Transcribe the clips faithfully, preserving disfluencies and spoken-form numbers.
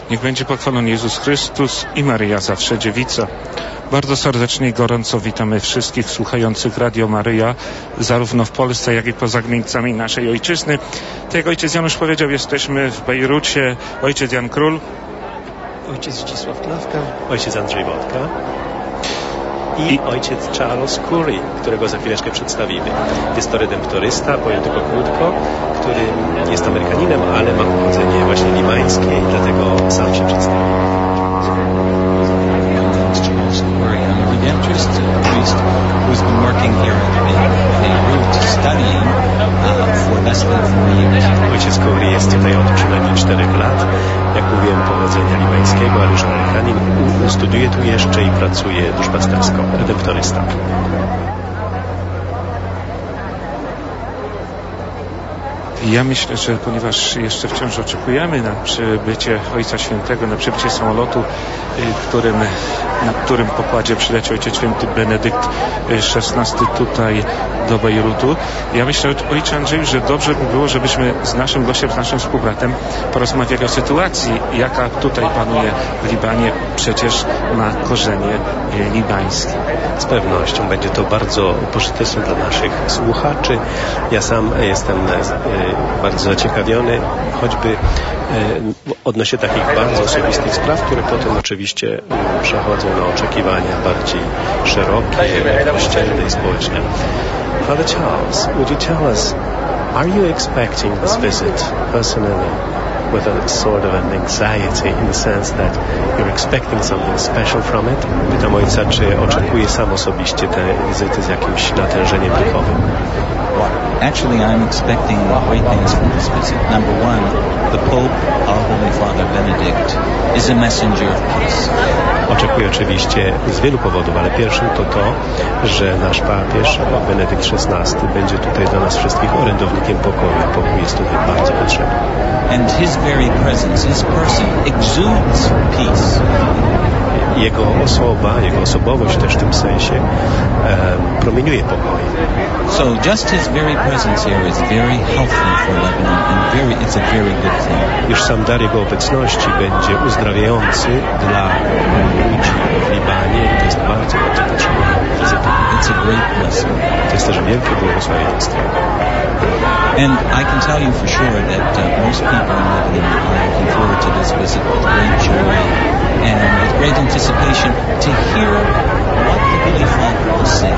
Niech będzie pochwalony Jezus Chrystus i Maryja zawsze Dziewica. Bardzo serdecznie i gorąco witamy wszystkich słuchających Radio Maryja, zarówno w Polsce, jak i poza granicami naszej ojczyzny. Tak jak ojciec Janusz powiedział, jesteśmy w Bejrucie. Ojciec Jan Król. Ojciec Zdzisław Klawka. Ojciec Andrzej Wodka. I, I ojciec Charles Curry, którego za chwileczkę przedstawimy. Jest to redemptorysta, powiem tylko krótko, który jest Amerykaninem, ale ma pochodzenie właśnie libańskie i dlatego sam się przedstawi. Charles Curry, I'm a redemptorist, a priest who's been working here in Beirut studying uh, for less than four years. Ojciec Curry jest tutaj od przynajmniej czterech lat. Jak mówiłem, pochodzenia libańskiego, ale już Amerykanin. Studiuje tu jeszcze i pracuje duszpastersko. Redemptorysta. Ja myślę, że ponieważ jeszcze wciąż oczekujemy na przybycie Ojca Świętego, na przybycie samolotu, którym, na którym pokładzie przyleci Ojciec Święty Benedykt szesnasty tutaj do Bejrutu, ja myślę, Ojcze Andrzeju, że dobrze by było, żebyśmy z naszym gościem, z naszym współbratem porozmawiali o sytuacji, jaka tutaj panuje w Libanie. Przecież ma korzenie libańskie. Z pewnością będzie to bardzo pożyteczne dla naszych słuchaczy. Ja sam jestem bardzo zaciekawiony, choćby odnośnie takich bardzo osobistych spraw, które potem oczywiście przechodzą na oczekiwania bardziej szerokie, kościelne i społeczne. Father Charles, would you tell us, are you expecting this visit personally with a sort of an anxiety in the sense that you're expecting something special from it? Pytam ojca, czy oczekuje sam osobiście te wizyty z jakimś natężeniem duchowym? Actually, I'm expecting great things from this visit. Number one, the Pope, our Holy Father Benedict, is a messenger of peace. Oczekuję oczywiście z wielu powodów, ale pierwszym to to, że nasz papież Benedykt szesnasty będzie tutaj dla nas wszystkich orędownikiem pokoju. Pokój jest tutaj bardzo potrzebny. And his very presence, his person, exudes peace. Jego osoba, jego osobowość też w tym sensie um, promieniuje pokój. So just his very presence here is very healthy for Lebanon and very, it's a very good thing. Już sam dar jego obecności będzie uzdrawiający dla ludzi w Libanie i to jest bardzo, bardzo potrzebne. It's a great blessing. To jest też wielkie błogosławieństwo. And I can tell you for sure that uh, most people in Lebanon are looking forward to this visit with great joy and with great anticipation to hear what the Holy Father will say.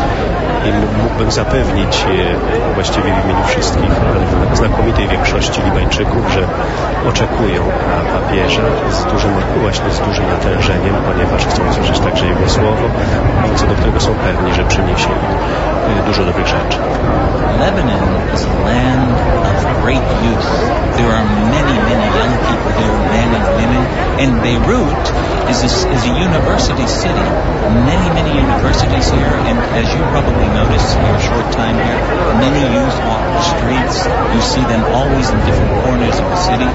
I mógłbym zapewnić właściwie w imieniu wszystkich, ale w znakomitej większości Libańczyków, że oczekują na papieża z dużym, właśnie z dużym natężeniem, ponieważ chcą usłyszeć także Jego słowo i co do którego są pewni, że przyniesie im dużo dobrych rzeczy. Lebanon is a land of great youth. There are many, many young people here, men and women, and Beirut is a, is a university city. Many, many universities here, and as you probably noticed in your short time here, many youth walk the streets. You see them always in different corners of the city.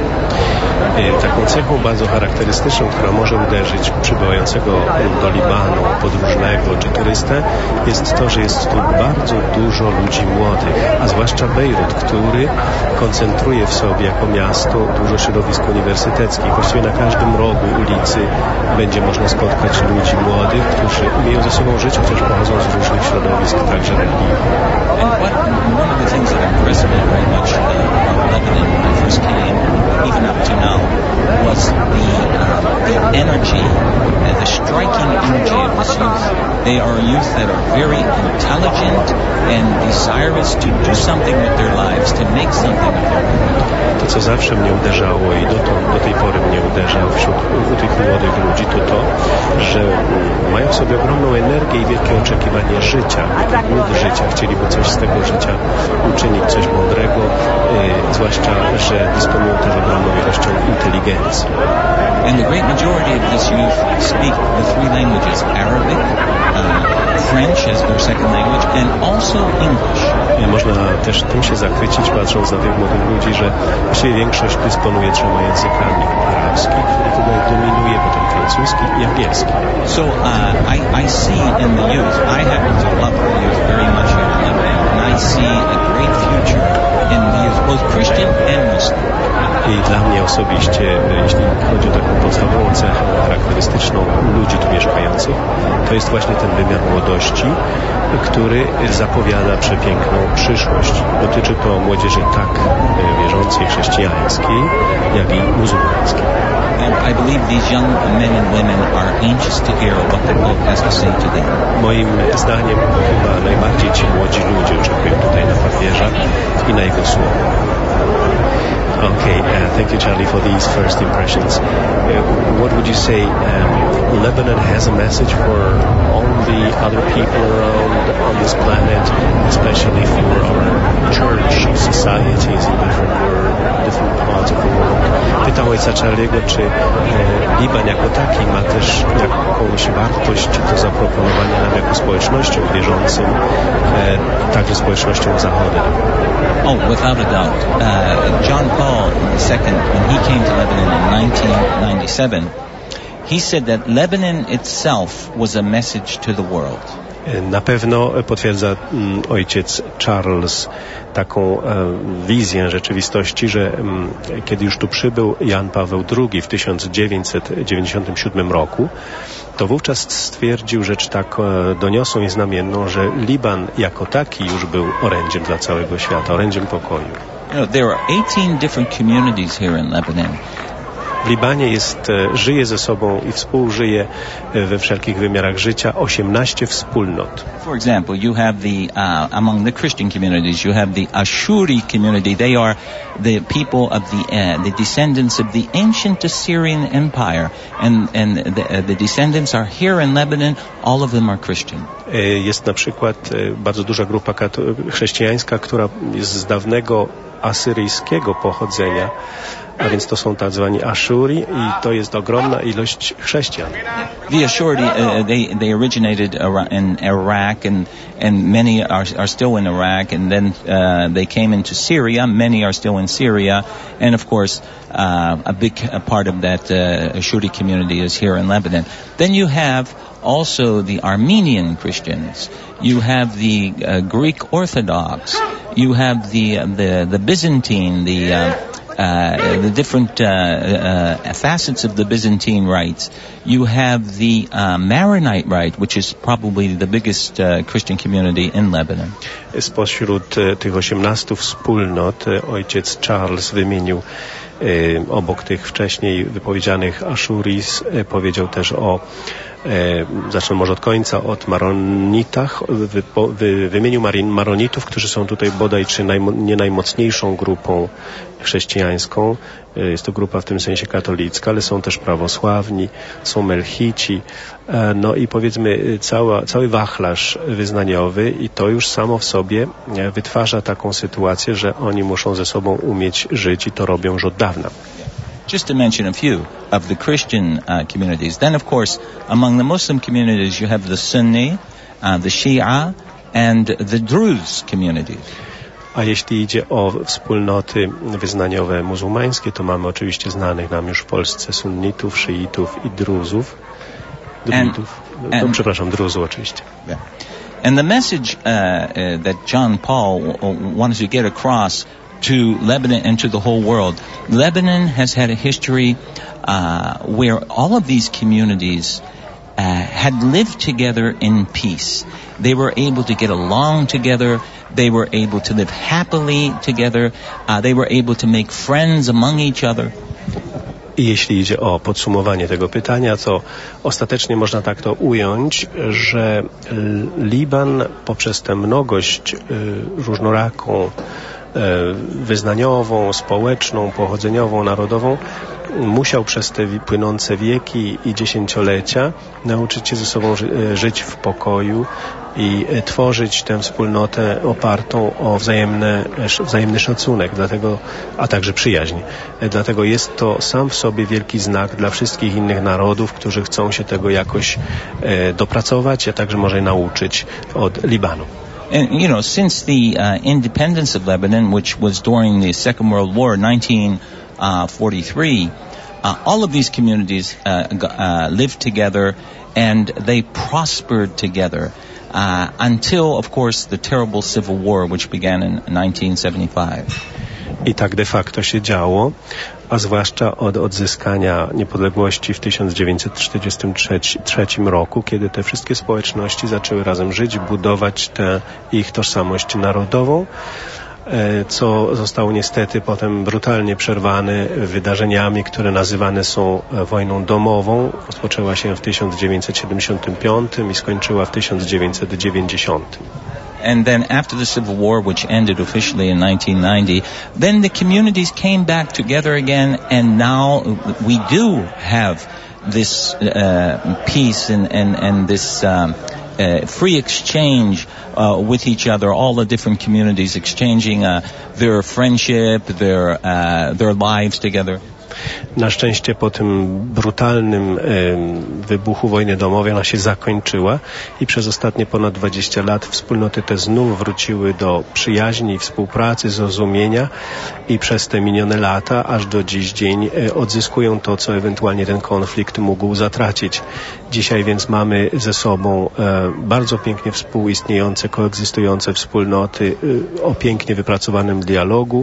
Taką cechą bardzo charakterystyczną, która może uderzyć przybywającego do Libanu podróżnego czy turystę, jest to, że jest tu bardzo dużo ludzi młodych, a zwłaszcza Bejrut, który koncentruje w sobie jako miasto dużo środowisk uniwersyteckich. Właściwie na każdym rogu ulicy będzie można spotkać ludzi młodych, którzy umieją ze sobą żyć, chociaż pochodzą z różnych środowisk, także religijnych. And what, one of the things that impressed me very much about Lebanon when I first came, even up to now, was the, uh, the energy, uh, the striking energy of this youth. They are youth that are very intelligent and desirous to do something with their lives, to make something of their lives. To, co zawsze mnie uderzało i do, to, do tej pory mnie uderza wśród u tych młodych ludzi, to to, że mają w sobie ogromną energię i wielkie oczekiwanie życia, głód życia. Chcieliby coś z tego życia uczynić, coś mądrego, yy, zwłaszcza, że dysponują też ogromną ilością inteligencji. And the great majority of this youth speak the three languages, Arabic, uh, French as their second language, and also English. Można też tym się zachwycić, patrząc na tych młodych ludzi, że właściwie większość dysponuje trzema językami arabskich, który tutaj dominuje, potem francuski i angielski. So uh, I, I see in the youth, I happen to love the youth very much here in Lebanon, and I see a great future in being both Christian and Muslim. I dla mnie osobiście, jeśli chodzi o taką podstawową cechę charakterystyczną ludzi tu mieszkających, to jest właśnie ten wymiar młodości, który zapowiada przepiękną przyszłość. Dotyczy to młodzieży tak wierzącej, chrześcijańskiej, jak i muzułmańskiej. And I believe these young men and women are anxious to hear what the book has to say to them. Moim zdaniem chyba najbardziej ci młodzi ludzie oczekują tutaj na papieża i na jego słowo. Okay, uh, thank you, Charlie, for these first impressions. Uh, what would you say um, Lebanon has a message for all the other people around on this planet, especially for our church societies in different world, different parts of the world? Pytam ojca Charlie'ego, czy e, Liban jako taki ma też jakąś wartość do zaproponowania nam jako społecznościom wierzącym, e, także społecznościom zachodem. Oh, without a doubt. Uh, John Paul the Second, when he came to Lebanon in nineteen ninety-seven, he said that Lebanon itself was a message to the world. Na pewno potwierdza mm, ojciec Charles taką e, wizję rzeczywistości, że mm, kiedy już tu przybył Jan Paweł drugi w tysiąc dziewięćset dziewięćdziesiątym siódmym roku, to wówczas stwierdził rzecz tak e, doniosłą i znamienną, że Liban jako taki już był orędziem dla całego świata, orędziem pokoju. You know, there are eighteen different communities here in Lebanon. W Libanie jest, żyje ze sobą i współżyje we wszelkich wymiarach życia osiemnaście wspólnot. For example, you have the, uh, among the Christian communities, you have the Ashuri community. They are the people of the, uh, the descendants of the ancient Assyrian Empire. And, and the, uh, the descendants are here in Lebanon. All of them are Christian. Jest na przykład bardzo duża grupa chrześcijańska, która jest z dawnego asyryjskiego pochodzenia, a więc to są tak zwani Ashuri i to jest ogromna ilość chrześcijan. The Ashuri, uh, they, they originated in Iraq and, and many are, are still in Iraq, and then uh, they came into Syria. Many are still in Syria, and of course uh, a big a part of that uh, Ashuri community is here in Lebanon. Then you have also the Armenian Christians. You have the uh, Greek Orthodox. You have the uh, the the Byzantine, the uh, uh, the different uh, uh, facets of the Byzantine rites. You have the uh, Maronite rite, which is probably the biggest uh, Christian community in Lebanon. Spośród tych osiemnastu wspólnot ojciec Charles wymienił obok tych wcześniej wypowiedzianych Ashuris, powiedział też o E, zacznę może od końca, od Maronitach. Wy, wy, wymienił Maronitów, którzy są tutaj bodaj czy najmo, nie najmocniejszą grupą chrześcijańską. E, jest to grupa w tym sensie katolicka, ale są też prawosławni, są Melchici. E, no i powiedzmy cała, cały wachlarz wyznaniowy i to już samo w sobie wytwarza taką sytuację, że oni muszą ze sobą umieć żyć i to robią już od dawna. Just to mention a few of the Christian uh, communities. Then, of course, among the Muslim communities, you have the Sunni, uh, the Shia, and the Druze communities. A jeśli idzie o wspólnoty wyznaniowe muzułmańskie, to mamy oczywiście znanych nam już w Polsce sunnitów, szyitów i druzów. Druzów. No, no, przepraszam, druzu oczywiście. Yeah. And the message uh, uh, that John Paul wanted to get across to Lebanon and to the whole world. Lebanon has had a history uh, where all of these communities uh, had lived together in peace. They were able to get along together. They were able to live happily together. Uh, they were able to make friends among each other. I jeśli idzie o podsumowanie tego pytania, to ostatecznie można tak to ująć, że Liban poprzez tę mnogość różnoraką, wyznaniową, społeczną, pochodzeniową, narodową musiał przez te płynące wieki i dziesięciolecia nauczyć się ze sobą ży- żyć w pokoju i tworzyć tę wspólnotę opartą o wzajemne, wzajemny szacunek, dlatego, a także przyjaźń. Dlatego jest to sam w sobie wielki znak dla wszystkich innych narodów, którzy chcą się tego jakoś e, dopracować, a także może nauczyć od Libanu. And, you know, since the uh, independence of Lebanon, which was during the Second World War, nineteen forty-three, uh, all of these communities uh, uh, lived together and they prospered together. uh, until, of course, the terrible Civil War, which began in nineteen seventy-five. I tak de facto się działo, a zwłaszcza od odzyskania niepodległości w tysiąc dziewięćset czterdziestym trzecim roku, kiedy te wszystkie społeczności zaczęły razem żyć, budować tę ich tożsamość narodową, co zostało niestety potem brutalnie przerwane wydarzeniami, które nazywane są wojną domową. Rozpoczęła się w tysiąc dziewięćset siedemdziesiątym piątym i skończyła w tysiąc dziewięćset dziewięćdziesiątym. And then after the Civil War, which ended officially in nineteen ninety, then the communities came back together again, and now we do have this uh, peace and, and, and this um, uh, free exchange uh, with each other, all the different communities exchanging uh, their friendship, their, uh, their lives together. Na szczęście po tym brutalnym e, wybuchu wojny domowej ona się zakończyła i przez ostatnie ponad dwadzieścia lat wspólnoty te znów wróciły do przyjaźni, współpracy, zrozumienia i przez te minione lata aż do dziś dzień e, odzyskują to, co ewentualnie ten konflikt mógł zatracić. Dzisiaj więc mamy ze sobą e, bardzo pięknie współistniejące, koegzystujące wspólnoty e, o pięknie wypracowanym dialogu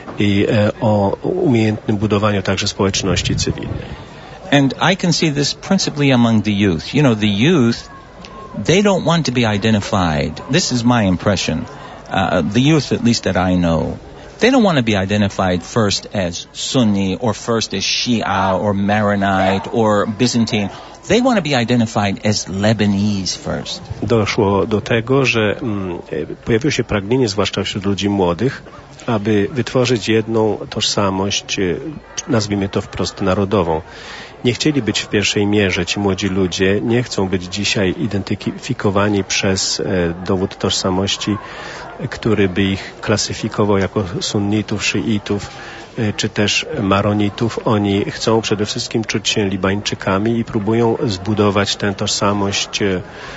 i e, o umiejętnym budowaniu także społeczności cywilnej. And I can see this principally among the youth. You know, the youth, they don't want to be identified. This is my impression. Uh, the youth, at least that I know, they don't want to be identified first as Sunni or first as Shia or Maronite or Byzantine. They want to be identified as Lebanese first. Doszło do tego, że mm, pojawiło się pragnienie, zwłaszcza wśród ludzi młodych, aby wytworzyć jedną tożsamość, nazwijmy to wprost narodową. Nie chcieli być w pierwszej mierze, ci młodzi ludzie nie chcą być dzisiaj identyfikowani przez e, dowód tożsamości, który by ich klasyfikował jako sunnitów, szyitów, e, czy też maronitów. Oni chcą przede wszystkim czuć się Libańczykami i próbują zbudować tę tożsamość e,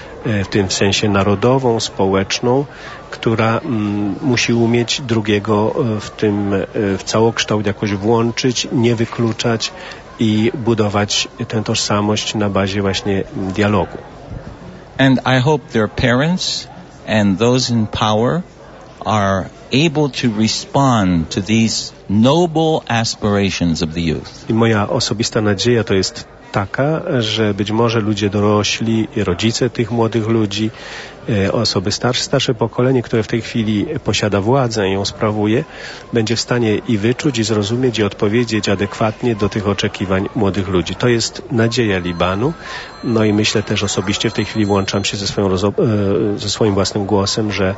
w tym sensie narodową, społeczną, która mm, musi umieć drugiego w tym w całokształt jakoś włączyć, nie wykluczać i budować tę tożsamość na bazie właśnie dialogu. And I hope their parents and those in power are able to respond to these noble aspirations of the youth. I moja osobista nadzieja to jest taka, że być może ludzie dorośli, rodzice tych młodych ludzi, osoby starsze, starsze pokolenie, które w tej chwili posiada władzę i ją sprawuje, będzie w stanie i wyczuć, i zrozumieć, i odpowiedzieć adekwatnie do tych oczekiwań młodych ludzi. To jest nadzieja Libanu. No i myślę też osobiście w tej chwili włączam się ze, swoją ze swoim własnym głosem, że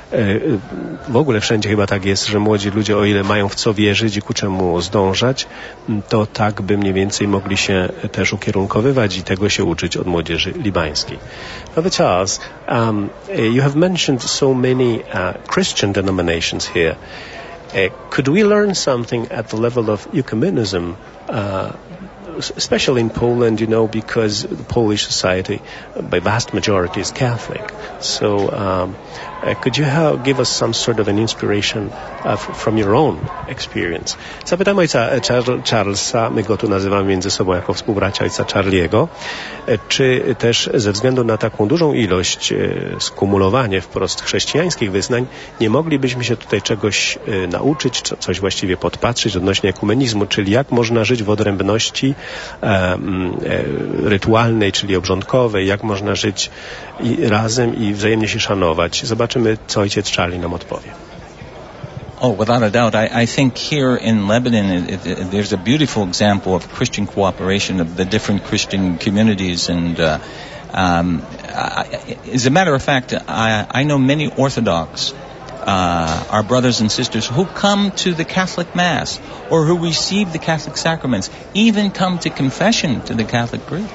w ogóle wszędzie chyba tak jest, że młodzi ludzie, o ile mają w co wierzyć i ku czemu zdążać, to tak by mniej więcej mogli się też ukierunkowywać i tego się uczyć od młodzieży libańskiej. Brother Charles, um, you have mentioned so many uh, Christian denominations here. Uh, could we learn something at the level of ecumenism, uh, especially in Poland, you know, because the Polish society, by vast majority, is Catholic. So, um, uh, could you have, give us some sort of an inspiration uh, from your own experience? Zapytam ojca Charlesa, my go tu nazywamy między sobą jako współbracia ojca Charliego, czy też ze względu na taką dużą ilość, skumulowanie wprost chrześcijańskich wyznań, nie moglibyśmy się tutaj czegoś nauczyć, coś właściwie podpatrzeć odnośnie ekumenizmu, czyli jak można żyć w odrębności e, e, rytualnej, czyli obrządkowej, jak można żyć i razem i wzajemnie się szanować. Zobaczymy, co ojciec Charlie nam odpowie. Oh, without a doubt. I, I think here in Lebanon, it, it, there's a beautiful example of Christian cooperation of the different Christian communities. And uh, um, I, as a matter of fact, I, I know many Orthodox, uh, our brothers and sisters, who come to the Catholic Mass or who receive the Catholic sacraments, even come to confession to the Catholic priest.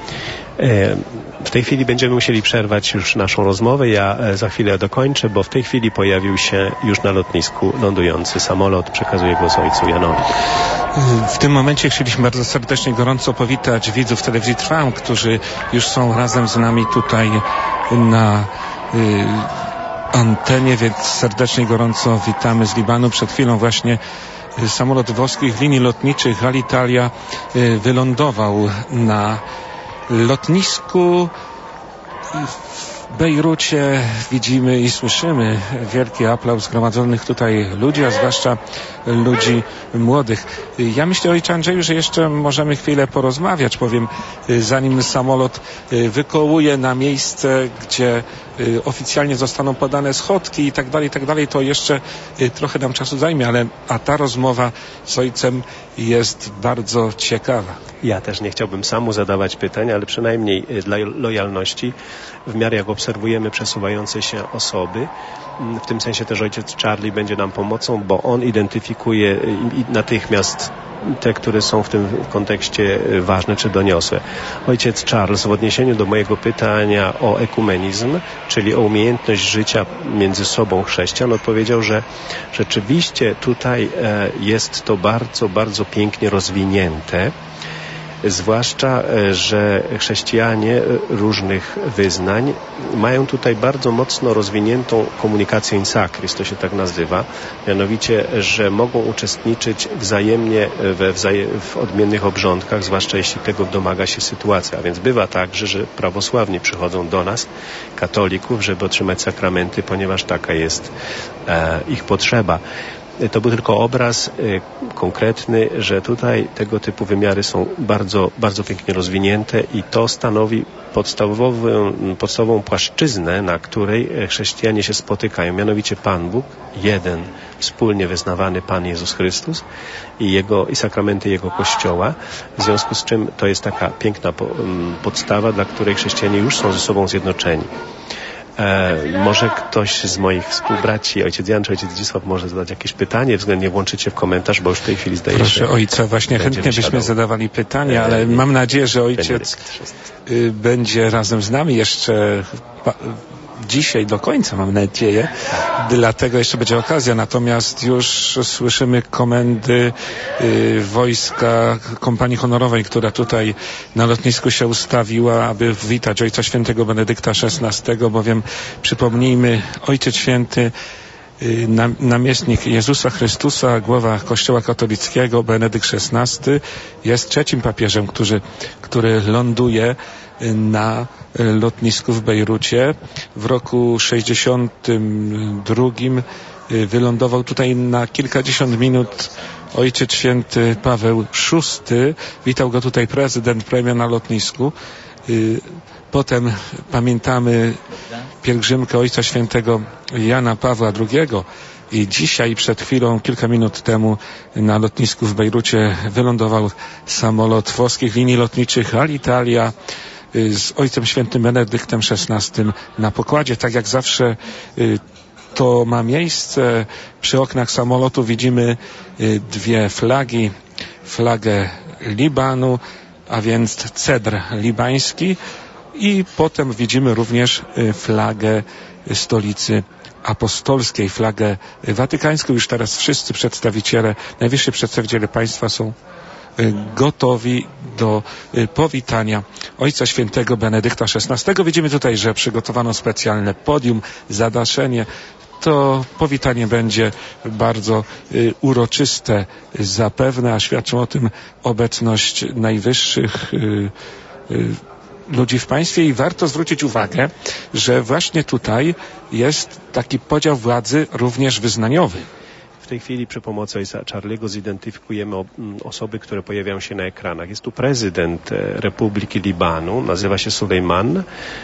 W tej chwili będziemy musieli przerwać już naszą rozmowę. Ja za chwilę dokończę, bo w tej chwili pojawił się już na lotnisku lądujący samolot. Przekazuję głos ojcu Janowi. W tym momencie chcieliśmy bardzo serdecznie, gorąco powitać widzów telewizji Trwam, którzy już są razem z nami tutaj na y, antenie, więc serdecznie, gorąco witamy z Libanu. Przed chwilą właśnie samolot włoskich linii lotniczych Alitalia y, wylądował na lotnisku W Bejrucie widzimy i słyszymy wielki aplauz zgromadzonych tutaj ludzi, a zwłaszcza ludzi młodych. Ja myślę, ojcze Andrzeju, że jeszcze możemy chwilę porozmawiać, powiem, zanim samolot wykołuje na miejsce, gdzie oficjalnie zostaną podane schodki i tak dalej, i tak dalej, to jeszcze trochę nam czasu zajmie, ale a ta rozmowa z ojcem jest bardzo ciekawa. Ja też nie chciałbym samu zadawać pytań, ale przynajmniej dla lojalności, w miarę jak obserwujemy przesuwające się osoby, w tym sensie też ojciec Charlie będzie nam pomocą, bo on identyfikuje natychmiast te, które są w tym kontekście ważne czy doniosłe. Ojciec Charles w odniesieniu do mojego pytania o ekumenizm, czyli o umiejętność życia między sobą chrześcijan, odpowiedział, że rzeczywiście tutaj jest to bardzo, bardzo pięknie rozwinięte. Zwłaszcza, że chrześcijanie różnych wyznań mają tutaj bardzo mocno rozwiniętą komunikację in sacris, to się tak nazywa, mianowicie, że mogą uczestniczyć wzajemnie we wzaje- w odmiennych obrządkach, zwłaszcza jeśli tego domaga się sytuacja. A więc bywa tak, że, że prawosławni przychodzą do nas, katolików, żeby otrzymać sakramenty, ponieważ taka jest e, ich potrzeba. To był tylko obraz y, konkretny, że tutaj tego typu wymiary są bardzo, bardzo pięknie rozwinięte i to stanowi podstawową, podstawową płaszczyznę, na której chrześcijanie się spotykają. Mianowicie Pan Bóg, jeden, wspólnie wyznawany Pan Jezus Chrystus i, jego, i sakramenty Jego Kościoła. W związku z czym to jest taka piękna po, um, podstawa, dla której chrześcijanie już są ze sobą zjednoczeni. E, może ktoś z moich współbraci, ojciec Jan czy ojciec Zdzisław, może zadać jakieś pytanie, względnie włączycie w komentarz, bo już w tej chwili zdaje Proszę się... Proszę ojca, właśnie chętnie byśmy wysiadał. zadawali pytania, ale e, mam nadzieję, że ojciec y, będzie razem z nami jeszcze pa, dzisiaj do końca, mam nadzieję. Dlatego jeszcze będzie okazja. Natomiast już słyszymy komendy y, wojska kompanii honorowej, która tutaj na lotnisku się ustawiła, aby witać Ojca Świętego Benedykta szesnastego, bowiem przypomnijmy, Ojciec Święty, y, nam, namiestnik Jezusa Chrystusa, głowa Kościoła katolickiego, Benedykt szesnasty, jest trzecim papieżem, który, który ląduje na lotnisku w Bejrucie. W roku sześćdziesiątym drugim wylądował tutaj na kilkadziesiąt minut Ojciec Święty Paweł szósty. Witał go tutaj prezydent, premier na lotnisku. Potem pamiętamy pielgrzymkę Ojca Świętego Jana Pawła drugiego. I dzisiaj, przed chwilą, kilka minut temu na lotnisku w Bejrucie wylądował samolot włoskich linii lotniczych Alitalia z Ojcem Świętym Benedyktem szesnastym na pokładzie. Tak jak zawsze to ma miejsce. Przy oknach samolotu widzimy dwie flagi. Flagę Libanu, a więc cedr libański, i potem widzimy również flagę stolicy apostolskiej, flagę watykańską. Już teraz wszyscy przedstawiciele, najwyżsi przedstawiciele państwa są gotowi do powitania Ojca Świętego Benedykta szesnastego. Widzimy tutaj, że przygotowano specjalne podium, zadaszenie. To powitanie będzie bardzo y, uroczyste zapewne, a świadczą o tym obecność najwyższych y, y, ludzi w państwie, i warto zwrócić uwagę, że właśnie tutaj jest taki podział władzy również wyznaniowy. W tej chwili przy pomocy ojca Charliego zidentyfikujemy osoby, które pojawiają się na ekranach. Jest tu prezydent Republiki Libanu, nazywa się Sulejman.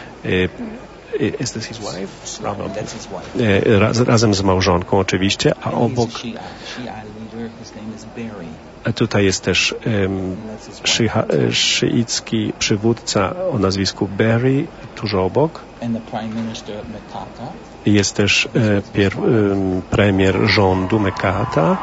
Is this his wife? No, no. Raz, razem z małżonką oczywiście, a obok tutaj jest też um, szyha, szyicki przywódca o nazwisku Berry, tuż obok. Jest też e, pier, e, premier rządu Mekata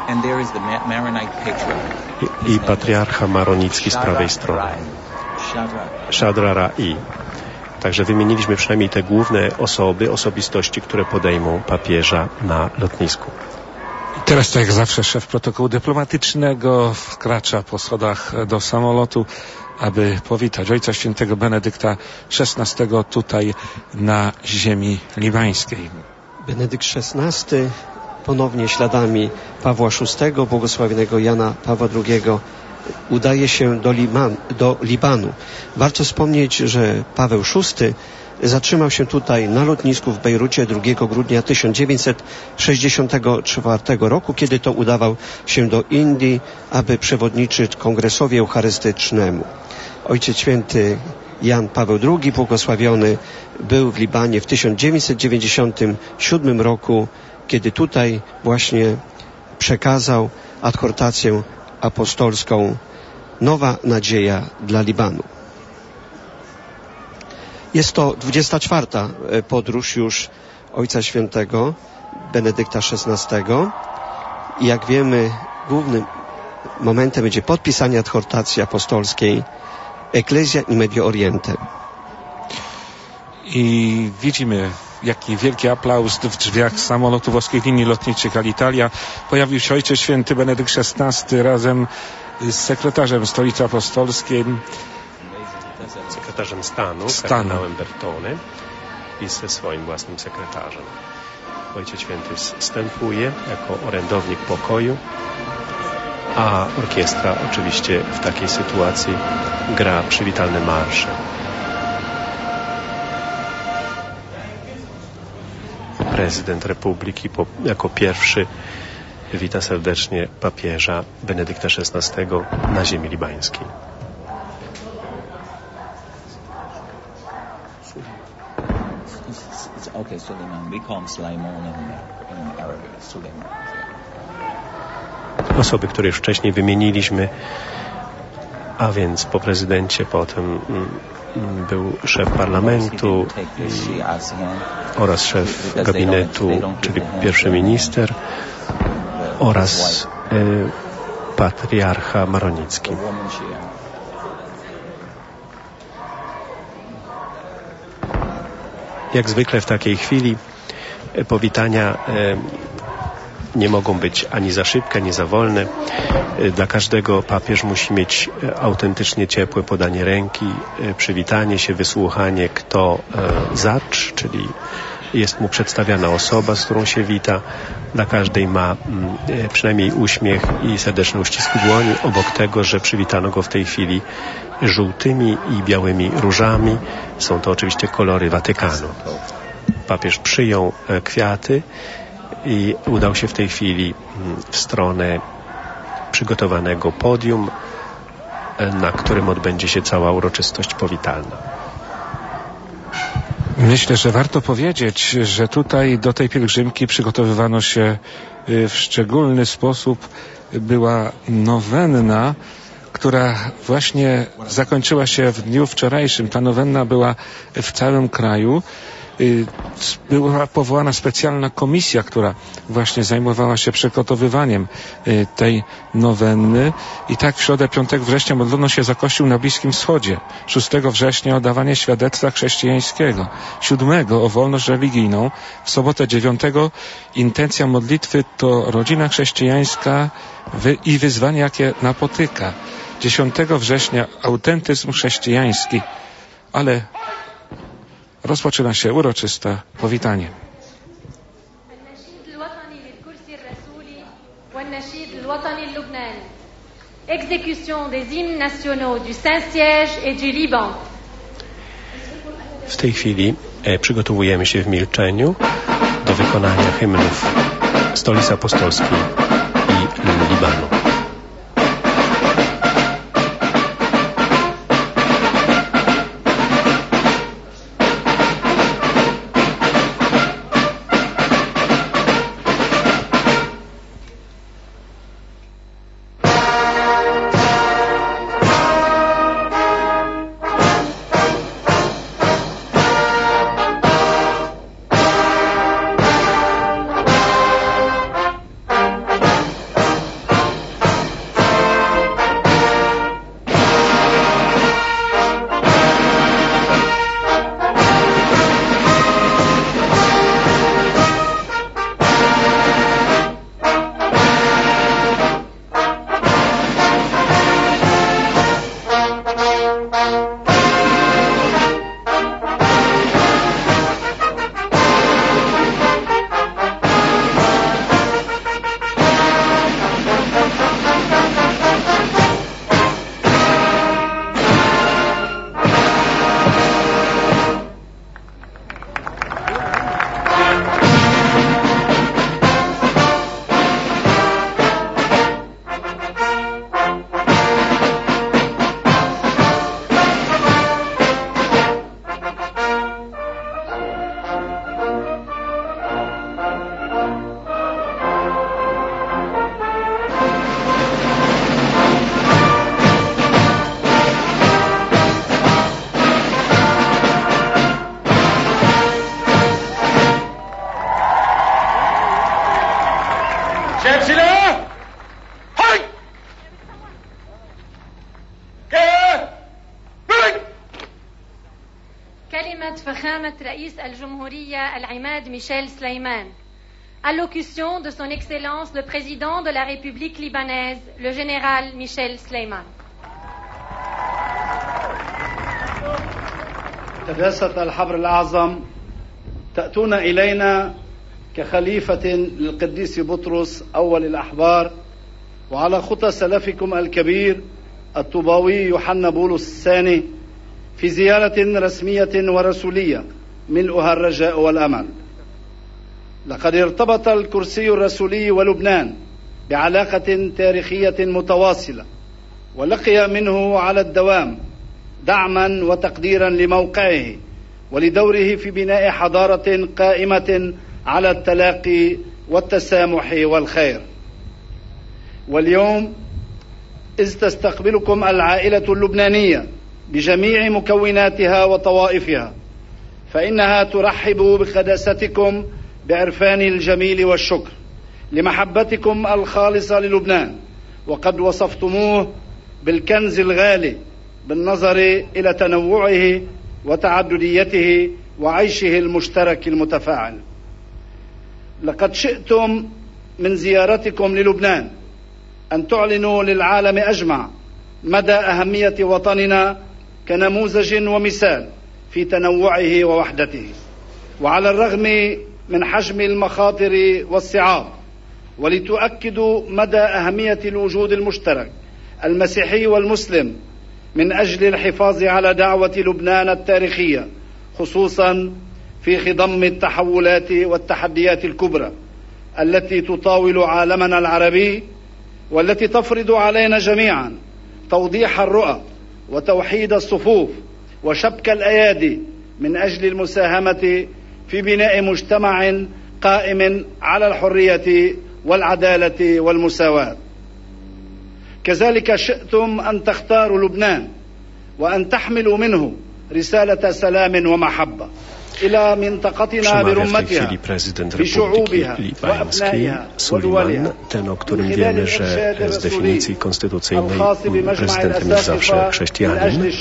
i, i patriarcha maronicki z prawej strony, Shadra Ra'i. Także wymieniliśmy przynajmniej te główne osoby, osobistości, które podejmą papieża na lotnisku. Teraz, tak jak zawsze, szef protokołu dyplomatycznego wkracza po schodach do samolotu, aby powitać Ojca Świętego Benedykta szesnastego tutaj na ziemi libańskiej. Benedykt szesnasty ponownie śladami Pawła szóstego, błogosławionego Jana Pawła drugiego, udaje się do, Liman, do Libanu. Warto wspomnieć, że Paweł szósty zatrzymał się tutaj na lotnisku w Bejrucie drugiego grudnia tysiąc dziewięćset sześćdziesiątego czwartego roku, kiedy to udawał się do Indii, aby przewodniczyć Kongresowi Eucharystycznemu. Ojciec Święty Jan Paweł drugi, błogosławiony, był w Libanie w tysiąc dziewięćset dziewięćdziesiątym siódmym roku, kiedy tutaj właśnie przekazał adhortację apostolską Nowa nadzieja dla Libanu. Jest to dwudziesta czwarta podróż już Ojca Świętego Benedykta szesnastego i jak wiemy, głównym momentem będzie podpisanie adhortacji apostolskiej Ecclesia in Medio Oriente. I widzimy, jaki wielki aplauz w drzwiach samolotu włoskich linii lotniczych Alitalia. Pojawił się Ojciec Święty Benedykt szesnasty razem z sekretarzem Stolicy Apostolskiej, sekretarzem stanu, stanu. kardynałem Bertone i ze swoim własnym sekretarzem. Ojciec Święty wstępuje jako orędownik pokoju, a orkiestra oczywiście w takiej sytuacji gra przywitalne marsze. Prezydent Republiki po, jako pierwszy wita serdecznie papieża Benedykta szesnastego na ziemi libańskiej. Okay, Suleiman. We call him Sulaiman in, in Arabic. Suleiman. Osoby, które już wcześniej wymieniliśmy, a więc po prezydencie potem mm, był szef parlamentu i, oraz szef gabinetu, czyli pierwszy minister oraz y, patriarcha maronicki. Jak zwykle w takiej chwili powitania nie mogą być ani za szybkie, ani za wolne. Dla każdego papież musi mieć autentycznie ciepłe podanie ręki, przywitanie się, wysłuchanie kto zacz, czyli jest mu przedstawiana osoba, z którą się wita. Dla każdej ma przynajmniej uśmiech i serdeczny uścisk dłoni, obok tego, że przywitano go w tej chwili żółtymi i białymi różami. Są to oczywiście kolory Watykanu. Papież przyjął kwiaty i udał się w tej chwili w stronę przygotowanego podium, na którym odbędzie się cała uroczystość powitalna. Myślę, że warto powiedzieć, że tutaj do tej pielgrzymki przygotowywano się w szczególny sposób. Była nowenna, która właśnie zakończyła się w dniu wczorajszym. Ta nowenna była w całym kraju. Była powołana specjalna komisja, która właśnie zajmowała się przygotowywaniem tej nowenny. I tak w środę piątego września modlono się za Kościół na Bliskim Wschodzie. szóstego września o dawanie świadectwa chrześcijańskiego. siódmego o wolność religijną. W sobotę dziewiątego intencja modlitwy to rodzina chrześcijańska i wyzwanie, jakie napotyka. dziesiątego września autentyzm chrześcijański. Ale rozpoczyna się uroczyste powitanie. Exécution des hymnes nationaux du Saint-Siège et du Liban. W tej chwili e, przygotowujemy się w milczeniu do wykonania hymnów Stolicy Apostolskiej i Libanu. كلمة فخامة رئيس الجمهورية العماد ميشيل سليمان. Allocution de son Excellence le Président de la République libanaise, le général Michel Sleiman. قداسة الحبر الأعظم، تأتون إلينا كخليفة للقديس بطرس أول الأحبار، وعلى خطى سلفكم الكبير الطوباوي يوحنا بولس الثاني، في زيارة رسمية ورسولية ملؤها الرجاء والأمل. لقد ارتبط الكرسي الرسولي ولبنان بعلاقة تاريخية متواصلة، ولقي منه على الدوام دعما وتقديرا لموقعه ولدوره في بناء حضارة قائمة على التلاقي والتسامح والخير. واليوم إذ تستقبلكم العائلة اللبنانية بجميع مكوناتها وطوائفها، فإنها ترحب بقداستكم بعرفان الجميل والشكر لمحبتكم الخالصة للبنان، وقد وصفتموه بالكنز الغالي بالنظر إلى تنوعه وتعدديته وعيشه المشترك المتفاعل. لقد شئتم من زيارتكم للبنان أن تعلنوا للعالم أجمع مدى أهمية وطننا كنموذج ومثال في تنوعه ووحدته، وعلى الرغم من حجم المخاطر والصعاب، ولتؤكدوا مدى أهمية الوجود المشترك المسيحي والمسلم من أجل الحفاظ على دعوة لبنان التاريخية، خصوصا في خضم التحولات والتحديات الكبرى التي تطاول عالمنا العربي، والتي تفرض علينا جميعا توضيح الرؤى وتوحيد الصفوف وشبك الأيادي من أجل المساهمة في بناء مجتمع قائم على الحرية والعدالة والمساواة. كذلك شئتم أن تختاروا لبنان وأن تحملوا منه رسالة سلام ومحبة إلى منطقتنا برمتها بشعوبها وأبنائها ودولها. Ten, o którym wiemy, że z definicji konstytucyjnej prezydentem jest zawsze chrześcijanin.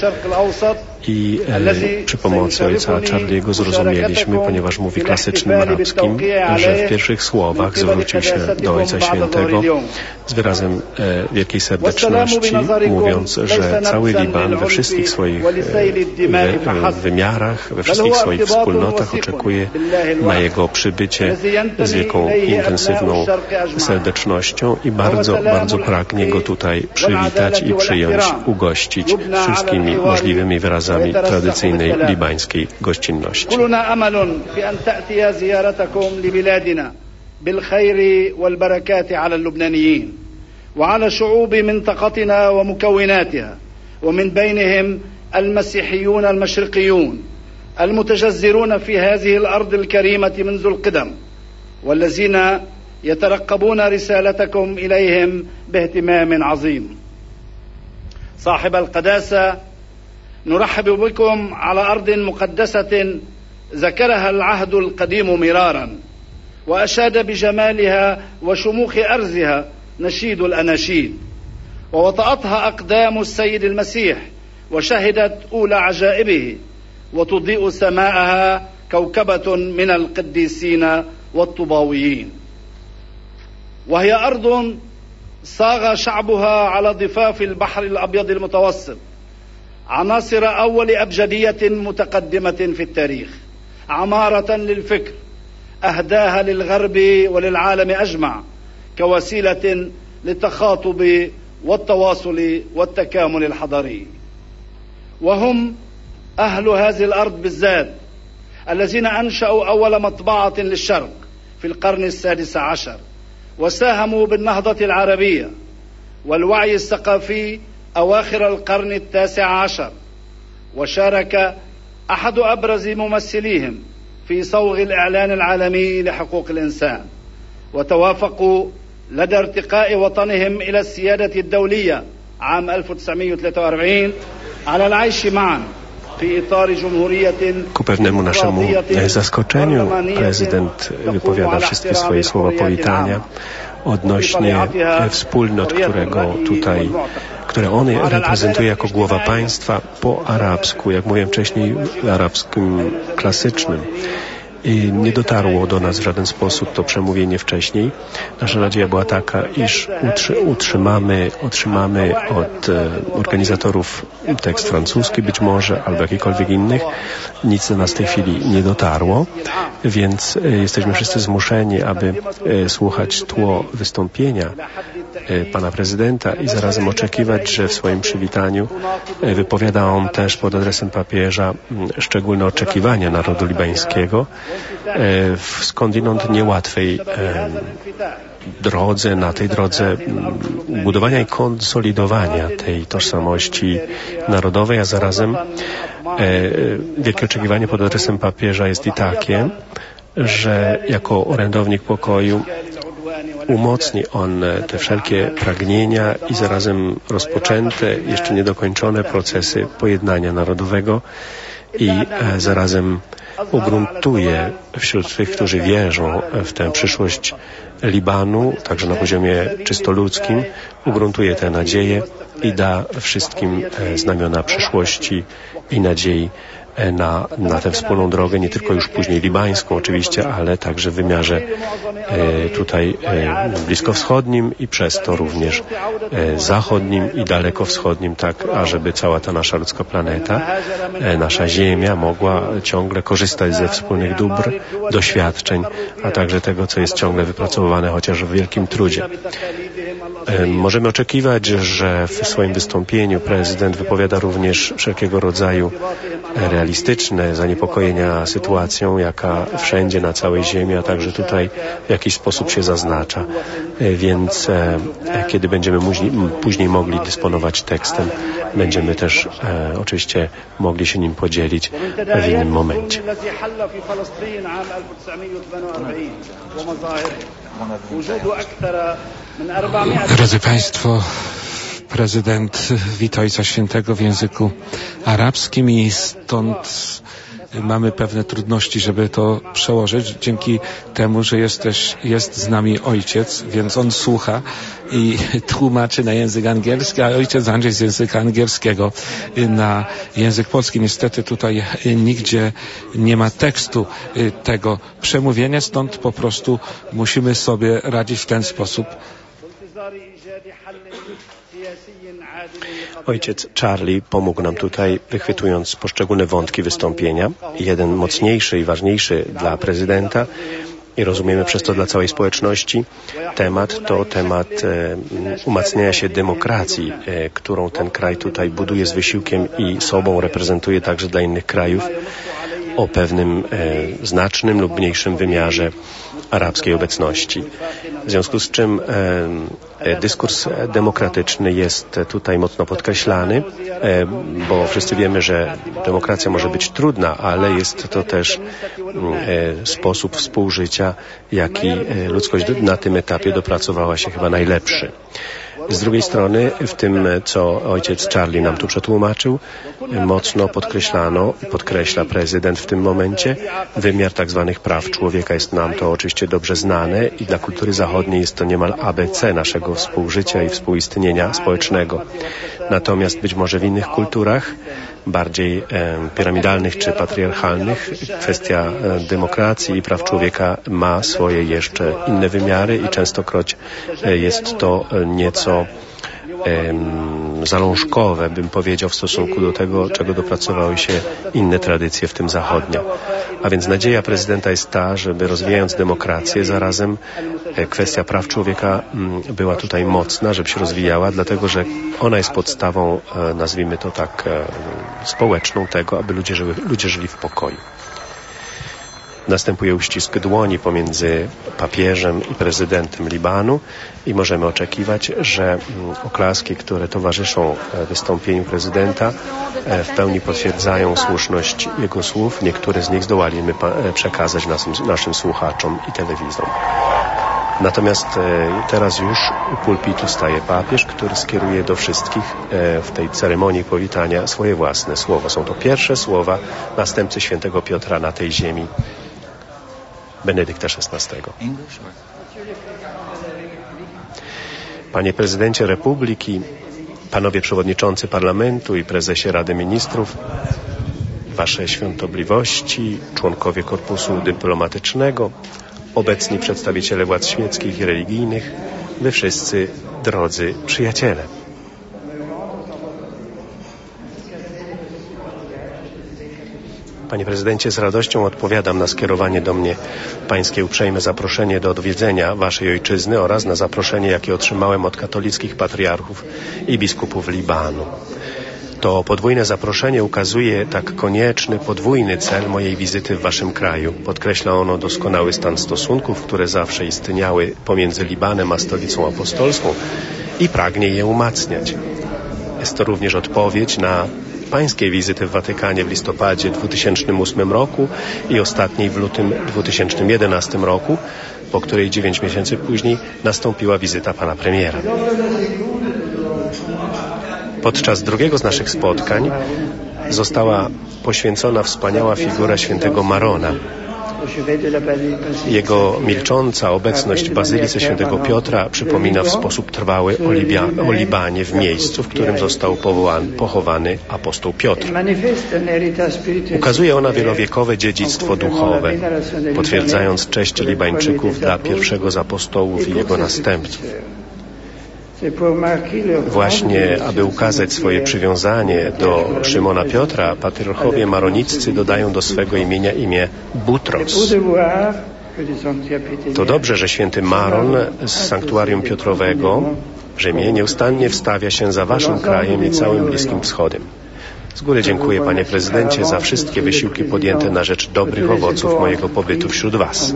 I e, przy pomocy ojca Charlie'ego zrozumieliśmy, ponieważ mówi klasycznym arabskim, że w pierwszych słowach zwrócił się do Ojca Świętego z wyrazem e, wielkiej serdeczności, mówiąc, że cały Liban we wszystkich swoich e, wy, wymiarach, we wszystkich swoich wspólnotach oczekuje na jego przybycie z wielką intensywną serdecznością i bardzo, bardzo pragnie go tutaj przywitać i przyjąć, ugościć wszystkimi możliwymi wyrazami tradycyjnej libańskiej gościnności. كلنا أمل في أن تأتي زيارتكم لبلادنا بالخير والبركات على اللبنانيين وعلى شعوب منطقتنا ومكوناتها، ومن بينهم المسيحيون المشرقيون المتجذرون في هذه الأرض الكريمة منذ القدم، والذين يترقبون رسالتكم إليهم باهتمام عظيم. صاحب القداسة، نرحب بكم على أرض مقدسة ذكرها العهد القديم مرارا، وأشاد بجمالها وشموخ أرزها نشيد الأناشيد، ووطأتها أقدام السيد المسيح وشهدت أولى عجائبه، وتضيء سماءها كوكبة من القديسين والطوباويين. وهي أرض صاغ شعبها على ضفاف البحر الأبيض المتوسط عناصر أول أبجدية متقدمة في التاريخ، عمارة للفكر أهداها للغرب وللعالم أجمع كوسيلة للتخاطب والتواصل والتكامل الحضاري. وهم أهل هذه الأرض بالذات الذين أنشأوا أول مطبعة للشرق في القرن السادس عشر، وساهموا بالنهضة العربية والوعي الثقافي أواخر القرن التاسع عشر، وشارك أحد أبرز ممثليهم في صوغ الإعلان العالمي لحقوق الإنسان، وتوافقوا لدى ارتقاء وطنهم إلى السيادة الدولية عام ألف وتسعمائة وثلاثة وأربعين على العيش معا في إطار جمهورية. Ku pewnemu naszemu zaskoczeniu prezydent wypowiada wszystkie swoje słowa powitania odnośnie wspólnot, które go tutaj które on reprezentuje jako głowa państwa po arabsku, jak mówiłem wcześniej, arabskim klasycznym. I nie dotarło do nas w żaden sposób to przemówienie wcześniej. Nasza nadzieja była taka, iż utrzy, utrzymamy, otrzymamy od e, organizatorów tekst francuski być może, albo jakikolwiek innych. Nic do nas w tej chwili nie dotarło, więc e, jesteśmy wszyscy zmuszeni, aby e, słuchać tło wystąpienia e, pana prezydenta i zarazem oczekiwać, że w swoim przywitaniu e, wypowiada on też pod adresem papieża m, szczególne oczekiwania narodu libańskiego w skądinąd niełatwej e, drodze, na tej drodze budowania i konsolidowania tej tożsamości narodowej, a zarazem e, wielkie oczekiwanie pod adresem papieża jest i takie, że jako orędownik pokoju umocni on te wszelkie pragnienia i zarazem rozpoczęte, jeszcze niedokończone procesy pojednania narodowego i e, zarazem ugruntuje wśród tych, którzy wierzą w tę przyszłość Libanu, także na poziomie czysto ludzkim, ugruntuje tę nadzieję i da wszystkim znamiona przyszłości i nadziei na, na tę wspólną drogę, nie tylko już później libańską oczywiście, ale także w wymiarze e, tutaj e, bliskowschodnim i przez to również e, zachodnim i dalekowschodnim, tak ażeby cała ta nasza ludzka planeta, e, nasza Ziemia mogła ciągle korzystać ze wspólnych dóbr, doświadczeń, a także tego, co jest ciągle wypracowywane chociaż w wielkim trudzie. E, możemy oczekiwać, że w swoim wystąpieniu prezydent wypowiada również wszelkiego rodzaju realistyczne zaniepokojenia sytuacją, jaka wszędzie na całej ziemi, a także tutaj w jakiś sposób się zaznacza. Więc e, kiedy będziemy później, później mogli dysponować tekstem, będziemy też e, oczywiście mogli się nim podzielić w innym momencie. Drodzy Państwo, prezydent wita Ojca Świętego w języku arabskim i stąd mamy pewne trudności, żeby to przełożyć. Dzięki temu, że jest też, jest z nami ojciec, więc on słucha i tłumaczy na język angielski, a ojciec Andrzej z języka angielskiego na język polski. Niestety tutaj nigdzie nie ma tekstu tego przemówienia, stąd po prostu musimy sobie radzić w ten sposób. Ojciec Charlie pomógł nam tutaj, wychwytując poszczególne wątki wystąpienia. Jeden mocniejszy i ważniejszy dla prezydenta i rozumiemy przez to dla całej społeczności. Temat to temat e, umacniania się demokracji, e, którą ten kraj tutaj buduje z wysiłkiem i sobą reprezentuje także dla innych krajów o pewnym e, znacznym lub mniejszym wymiarze arabskiej obecności. W związku z czym e, dyskurs demokratyczny jest tutaj mocno podkreślany, e, bo wszyscy wiemy, że demokracja może być trudna, ale jest to też e, sposób współżycia, jaki ludzkość na tym etapie dopracowała się chyba najlepszy. Z drugiej strony, w tym, co ojciec Charlie nam tu przetłumaczył, mocno podkreślano, podkreśla prezydent w tym momencie, wymiar tak zwanych praw człowieka. Jest nam to oczywiście dobrze znane i dla kultury zachodniej jest to niemal A B C naszego współżycia i współistnienia społecznego. Natomiast być może w innych kulturach, bardziej e, piramidalnych czy patriarchalnych, kwestia e, demokracji i praw człowieka ma swoje jeszcze inne wymiary i częstokroć e, jest to e, nieco e, zalążkowe, bym powiedział, w stosunku do tego, czego dopracowały się inne tradycje, w tym zachodnia. A więc nadzieja prezydenta jest ta, żeby rozwijając demokrację, zarazem e, kwestia praw człowieka m, była tutaj mocna, żeby się rozwijała, dlatego że ona jest podstawą, e, nazwijmy to tak, e, społeczną tego, aby ludzie, żyły, ludzie żyli w pokoju. Następuje uścisk dłoni pomiędzy papieżem i prezydentem Libanu i możemy oczekiwać, że oklaski, które towarzyszą wystąpieniu prezydenta, w pełni potwierdzają słuszność jego słów. Niektóre z nich zdołaliśmy przekazać naszym, naszym słuchaczom i telewizom. Natomiast teraz już u pulpitu staje papież, który skieruje do wszystkich w tej ceremonii powitania swoje własne słowa. Są to pierwsze słowa następcy świętego Piotra na tej ziemi, Benedykta szesnastego. Panie prezydencie Republiki, panowie przewodniczący parlamentu i prezesie Rady Ministrów, wasze świątobliwości, członkowie korpusu dyplomatycznego, obecni przedstawiciele władz świeckich i religijnych, wy wszyscy drodzy przyjaciele. Panie prezydencie, z radością odpowiadam na skierowanie do mnie pańskie uprzejme zaproszenie do odwiedzenia waszej ojczyzny oraz na zaproszenie, jakie otrzymałem od katolickich patriarchów i biskupów Libanu. To podwójne zaproszenie ukazuje tak konieczny, podwójny cel mojej wizyty w waszym kraju. Podkreśla ono doskonały stan stosunków, które zawsze istniały pomiędzy Libanem a stolicą apostolską i pragnie je umacniać. Jest to również odpowiedź na pańskiej wizyty w Watykanie w listopadzie dwa tysiące ósmym roku i ostatniej w lutym dwa tysiące jedenastym roku, po której dziewięć miesięcy później nastąpiła wizyta pana premiera. Podczas drugiego z naszych spotkań została poświęcona wspaniała figura świętego Marona. Jego milcząca obecność w Bazylice Świętego Piotra przypomina w sposób trwały o, Libia, o Libanie, w miejscu, w którym został powołany, pochowany apostoł Piotr. Ukazuje ona wielowiekowe dziedzictwo duchowe, potwierdzając cześć Libańczyków dla pierwszego z apostołów i jego następców. Właśnie, aby ukazać swoje przywiązanie do Szymona Piotra, patriarchowie maroniccy dodają do swego imienia imię Butros. To dobrze, że święty Maron z sanktuarium Piotrowego w Rzymie nieustannie wstawia się za waszym krajem i całym Bliskim Wschodem. Z góry dziękuję, panie prezydencie, za wszystkie wysiłki podjęte na rzecz dobrych owoców mojego pobytu wśród was.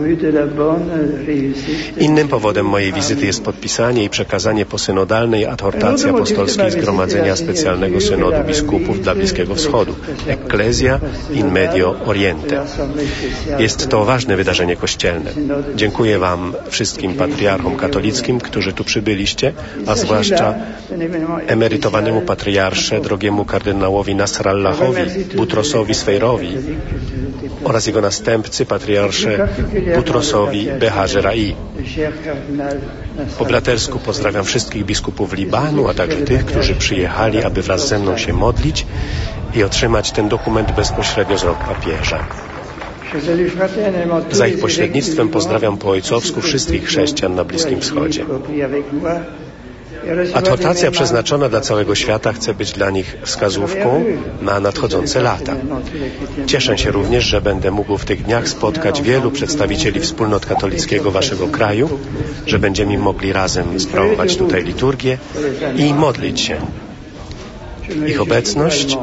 Innym powodem mojej wizyty jest podpisanie i przekazanie posynodalnej adhortacji apostolskiej Zgromadzenia Specjalnego Synodu Biskupów dla Bliskiego Wschodu, Ecclesia in Medio Oriente. Jest to ważne wydarzenie kościelne. Dziękuję wam, wszystkim patriarchom katolickim, którzy tu przybyliście, a zwłaszcza emerytowanemu patriarsze, drogiemu kardynałowi Nasrallahowi, Butrosowi Sfejrowi oraz jego następcy, patriarsze Butrosowi Beharze Rai. Po bratersku pozdrawiam wszystkich biskupów Libanu, a także tych, którzy przyjechali, aby wraz ze mną się modlić i otrzymać ten dokument bezpośrednio z rąk papieża. Za ich pośrednictwem pozdrawiam po ojcowsku wszystkich chrześcijan na Bliskim Wschodzie. Adhortacja przeznaczona dla całego świata chce być dla nich wskazówką na nadchodzące lata. Cieszę się również, że będę mógł w tych dniach spotkać wielu przedstawicieli wspólnot katolickiego waszego kraju, że będziemy mogli razem sprawować tutaj liturgię i modlić się. Ich obecność,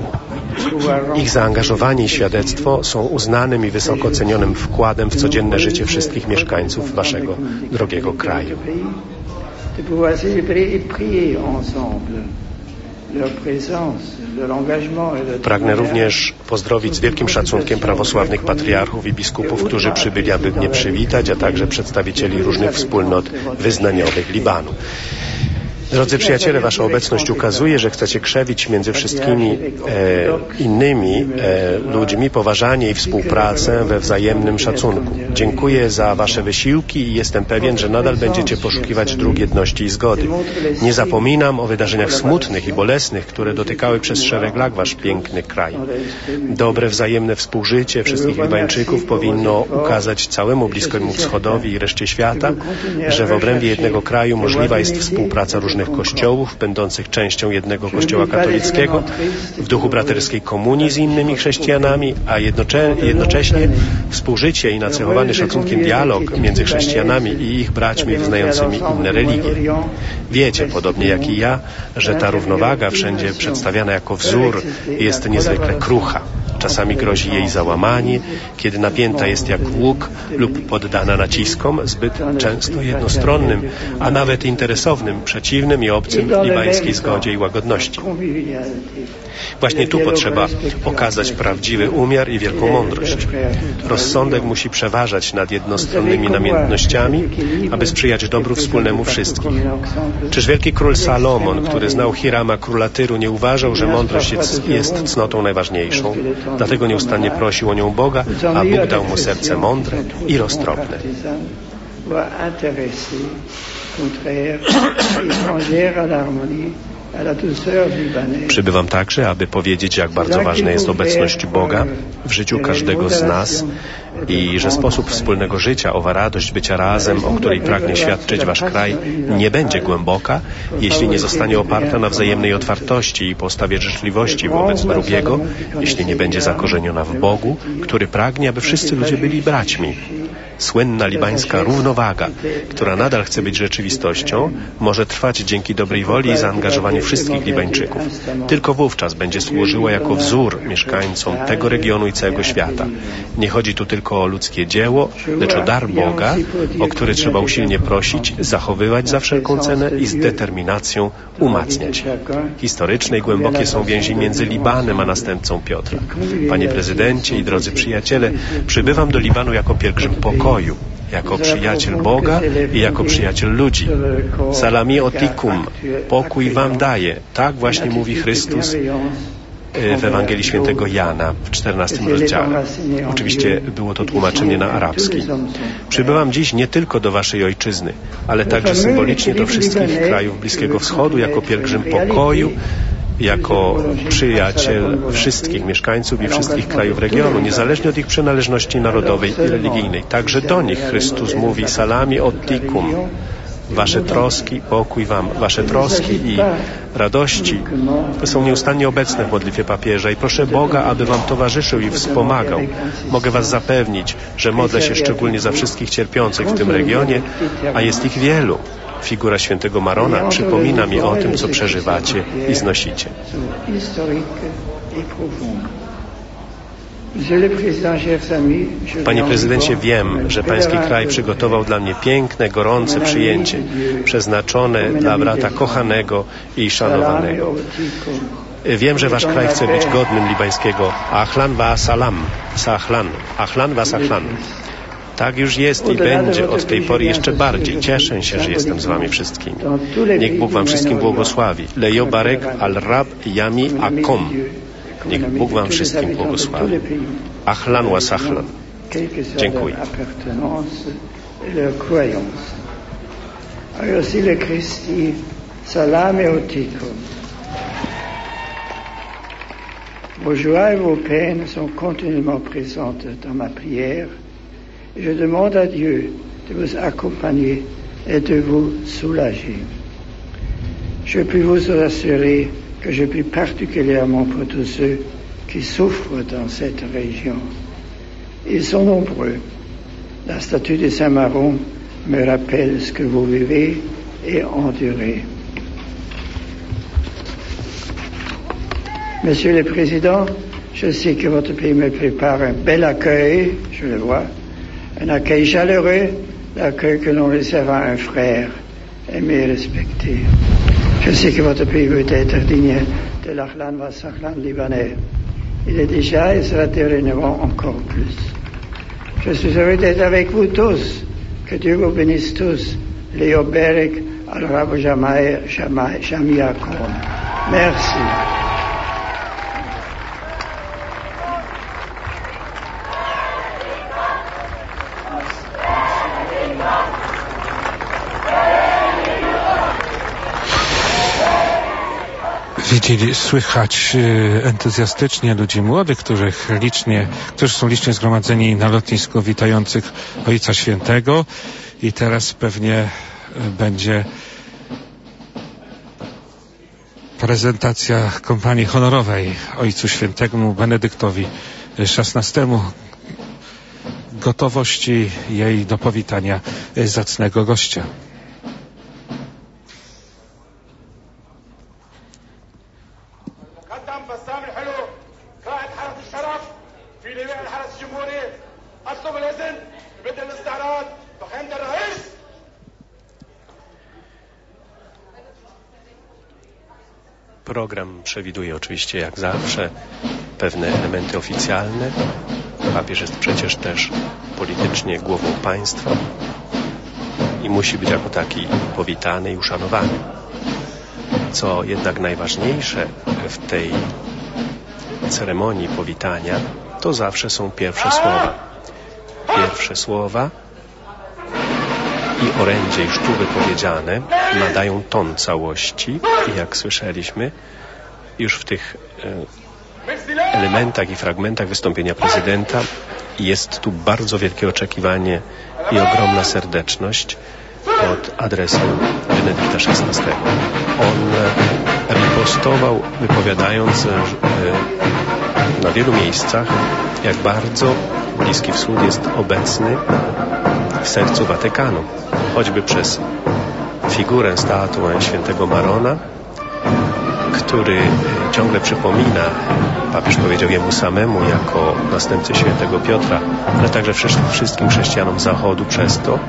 ich zaangażowanie i świadectwo są uznanym i wysoko cenionym wkładem w codzienne życie wszystkich mieszkańców waszego drogiego kraju. de pouvoir célébrer et prier ensemble leur présence, leur engagement et leur Pragnę również pozdrowić z wielkim szacunkiem prawosławnych patriarchów i biskupów, którzy przybyli, aby mnie przywitać, a także przedstawicieli różnych wspólnot wyznaniowych Libanu. Drodzy przyjaciele, wasza obecność ukazuje, że chcecie krzewić między wszystkimi e, innymi e, ludźmi poważanie i współpracę we wzajemnym szacunku. Dziękuję za wasze wysiłki i jestem pewien, że nadal będziecie poszukiwać dróg jedności i zgody. Nie zapominam o wydarzeniach smutnych i bolesnych, które dotykały przez szereg lat wasz piękny kraj. Dobre wzajemne współżycie wszystkich Libańczyków powinno ukazać całemu Bliskiemu Wschodowi i reszcie świata, że w obrębie jednego kraju możliwa jest współpraca różnych kościołów, będących częścią jednego kościoła katolickiego, w duchu braterskiej komunii z innymi chrześcijanami, a jednocze jednocześnie współżycie i nacechowany szacunkiem dialog między chrześcijanami i ich braćmi wyznającymi inne religie. Wiecie, podobnie jak i ja, że ta równowaga, wszędzie przedstawiana jako wzór, jest niezwykle krucha. Czasami grozi jej załamanie, kiedy napięta jest jak łuk lub poddana naciskom, zbyt często jednostronnym, a nawet interesownym, przeciwnym i obcym libańskiej zgodzie i łagodności. Właśnie tu potrzeba okazać prawdziwy umiar i wielką mądrość. Rozsądek musi przeważać nad jednostronnymi namiętnościami, aby sprzyjać dobru wspólnemu wszystkich. Czyż wielki król Salomon, który znał Hirama, króla Tyru, nie uważał, że mądrość jest, jest cnotą najważniejszą? Dlatego nieustannie prosił o nią Boga, a Bóg dał mu serce mądre i roztropne. Przybywam także, aby powiedzieć, jak bardzo ważna jest obecność Boga w życiu każdego z nas i że sposób wspólnego życia, owa radość bycia razem, o której pragnie świadczyć wasz kraj, nie będzie głęboka, jeśli nie zostanie oparta na wzajemnej otwartości i postawie życzliwości wobec drugiego, jeśli nie będzie zakorzeniona w Bogu, który pragnie, aby wszyscy ludzie byli braćmi. Słynna libańska równowaga, która nadal chce być rzeczywistością, może trwać dzięki dobrej woli i zaangażowaniu wszystkich Libańczyków. Tylko wówczas będzie służyła jako wzór mieszkańcom tego regionu i całego świata. Nie chodzi tu tylko o ludzkie dzieło, lecz o dar Boga, o który trzeba usilnie prosić, zachowywać za wszelką cenę i z determinacją umacniać. Historyczne i głębokie są więzi między Libanem a następcą Piotra. Panie prezydencie i drodzy przyjaciele, przybywam do Libanu jako pielgrzym pokoju, jako przyjaciel Boga i jako przyjaciel ludzi. Salami otikum, pokój wam daję. Tak właśnie mówi Chrystus w Ewangelii Świętego Jana w czternastym rozdziale. Oczywiście było to tłumaczenie na arabski. Przybywam dziś nie tylko do waszej ojczyzny, ale także symbolicznie do wszystkich krajów Bliskiego Wschodu jako pielgrzym pokoju, jako przyjaciel wszystkich mieszkańców i wszystkich krajów regionu, niezależnie od ich przynależności narodowej i religijnej. Także do nich Chrystus mówi salami otikum. Wasze troski, pokój wam, wasze troski i radości są nieustannie obecne w modlitwie papieża i proszę Boga, aby wam towarzyszył i wspomagał. Mogę was zapewnić, że modlę się szczególnie za wszystkich cierpiących w tym regionie, a jest ich wielu. Figura świętego Marona przypomina mi o tym, co przeżywacie i znosicie. Panie prezydencie, wiem, że pański kraj przygotował dla mnie piękne, gorące przyjęcie, przeznaczone dla brata kochanego i szanowanego. Wiem, że wasz kraj chce być godnym libańskiego Ahlan wa salam, sahlan, Ahlan wa sahlan. Tak już jest i będzie od tej pory jeszcze bardziej. Cieszę się, że jestem z wami wszystkimi. Niech Bóg wam wszystkim błogosławi. Lejo barek al-rab yami akom. Niech Bóg wam wszystkim błogosławi. Ahlan wa sahlan. Dziękuję. Vos joies et vos peines sont continuellement présentes dans ma prière. Et je demande à Dieu de vous accompagner et de vous soulager. Je puis vous assurer que je prie particulièrement pour tous ceux qui souffrent dans cette région. Ils sont nombreux. La statue de Saint-Maron me rappelle ce que vous vivez et endurez. Monsieur le Président, je sais que votre pays me prépare un bel accueil, je le vois, un accueil chaleureux, l'accueil que l'on réserve à un frère aimé et respecté. Je sais que votre pays veut être digne de l'Ahlan wa Sahlan libanais. Il est déjà et sera dorénavant encore plus. Je suis heureux d'être avec vous tous. Que Dieu vous bénisse tous. Leo Berek al-Rab Jamiakom. Merci. Widzieli, słychać entuzjastycznie ludzi młodych, których licznie, którzy są licznie zgromadzeni na lotnisku witających Ojca Świętego i teraz pewnie będzie prezentacja kompanii honorowej Ojcu Świętemu Benedyktowi szesnastemu, gotowości jej do powitania zacnego gościa. Program przewiduje oczywiście jak zawsze pewne elementy oficjalne. Papież jest przecież też politycznie głową państwa i musi być jako taki powitany i uszanowany. Co jednak najważniejsze w tej ceremonii powitania, to zawsze są pierwsze słowa. Pierwsze słowa i orędzie już tu wypowiedziane nadają ton całości i jak słyszeliśmy już w tych elementach i fragmentach wystąpienia prezydenta jest tu bardzo wielkie oczekiwanie i ogromna serdeczność pod adresem Benedykta szesnastego. On ripostował, wypowiadając na wielu miejscach, jak bardzo Bliski Wschód jest obecny w sercu Watykanu. Choćby przez figurę, statuę świętego Marona, który ciągle przypomina, papież powiedział jemu samemu jako następcy świętego Piotra, ale także wszystkim chrześcijanom Zachodu przez to,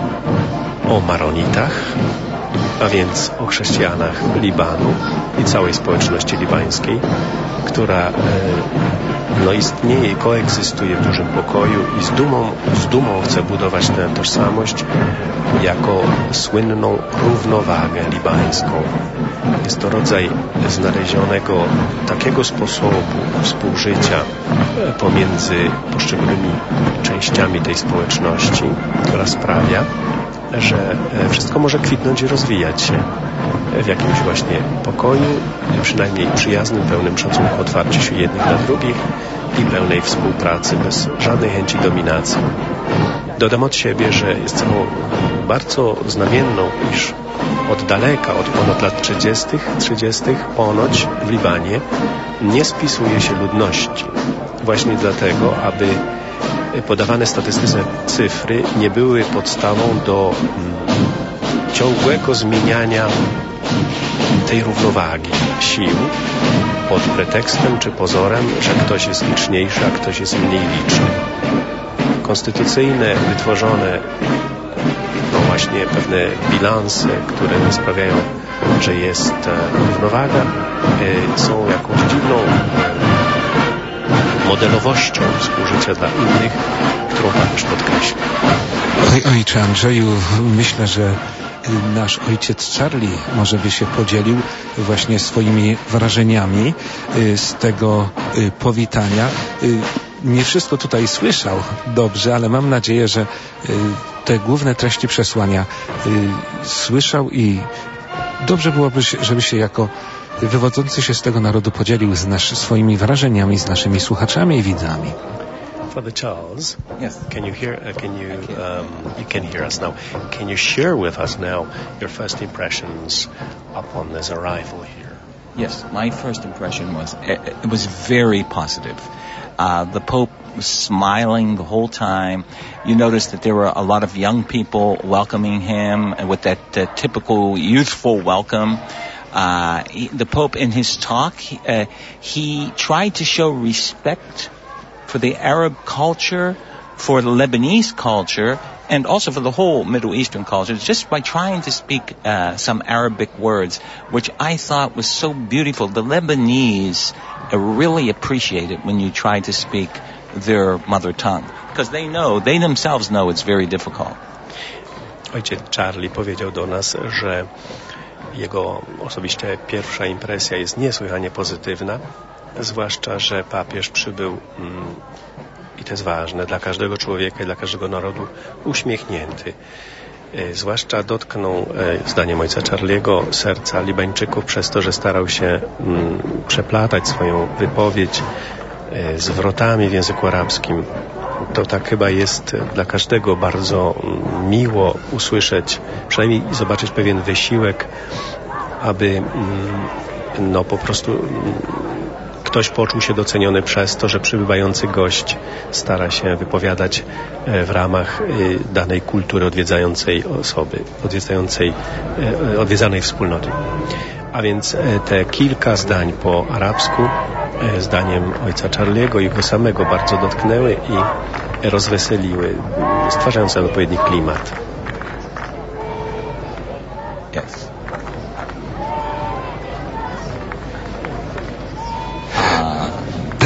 o Maronitach, a więc o chrześcijanach Libanu i całej społeczności libańskiej, która no, istnieje i koegzystuje w dużym pokoju i z dumą, z dumą chce budować tę tożsamość jako słynną równowagę libańską. Jest to rodzaj znalezionego takiego sposobu współżycia pomiędzy poszczególnymi częściami tej społeczności, która sprawia, że wszystko może kwitnąć i rozwijać się w jakimś właśnie pokoju, przynajmniej przyjaznym, pełnym szacunku, otwarciu się jednych na drugich i pełnej współpracy, bez żadnej chęci dominacji. Dodam od siebie, że jest całą bardzo znamienną, iż od daleka, od ponad lat trzydziestych, trzydziestych ponoć w Libanie nie spisuje się ludności. Właśnie dlatego, aby podawane statystyczne cyfry nie były podstawą do mm, ciągłego zmieniania tej równowagi sił pod pretekstem czy pozorem, że ktoś jest liczniejszy, a ktoś jest mniej liczny. Konstytucyjne, wytworzone no właśnie pewne bilanse, które sprawiają, że jest e, równowaga, e, są jakąś dziwną e, modelowością współżycia dla innych, którą papież podkreśla. Oj, ojcze Andrzeju, myślę, że nasz ojciec Charlie może by się podzielił właśnie swoimi wrażeniami z tego powitania. Nie wszystko tutaj słyszał dobrze, ale mam nadzieję, że te główne treści przesłania słyszał i dobrze byłoby, żeby się jako wywodzący się z tego narodu podzielił z nasz, swoimi wrażeniami z naszymi słuchaczami i widzami. Father Charles, yes. Can you hear? Uh, can you um, you can hear us now? Can you share with us now your first impressions upon his arrival here? Yes, my first impression was it was very positive. Uh, the Pope was smiling the whole time. You noticed that there were a lot of young people welcoming him with that uh, typical youthful welcome. Uh, he, the Pope, in his talk, he, uh, he tried to show respect for the Arab culture, for the Lebanese culture, and also for the whole Middle Eastern culture, just by trying to speak uh, some Arabic words, which I thought was so beautiful. The Lebanese uh, really appreciate it when you try to speak their mother tongue, because they know, they themselves know it's very difficult. Ojciec Charlie powiedział do nas, że jego osobiście pierwsza impresja jest niesłychanie pozytywna, zwłaszcza, że papież przybył, mm, i to jest ważne, dla każdego człowieka i dla każdego narodu uśmiechnięty. E, zwłaszcza dotknął, e, zdaniem ojca Charliego, serca Libańczyków przez to, że starał się mm, przeplatać swoją wypowiedź e, zwrotami w języku arabskim. To tak chyba jest dla każdego bardzo mm, miło usłyszeć, przynajmniej zobaczyć pewien wysiłek, aby mm, no po prostu mm, ktoś poczuł się doceniony przez to, że przybywający gość stara się wypowiadać w ramach danej kultury odwiedzającej osoby, odwiedzającej, odwiedzanej wspólnoty. A więc te kilka zdań po arabsku, zdaniem ojca Charliego i go samego bardzo dotknęły i rozweseliły, stwarzając odpowiedni klimat. Yes.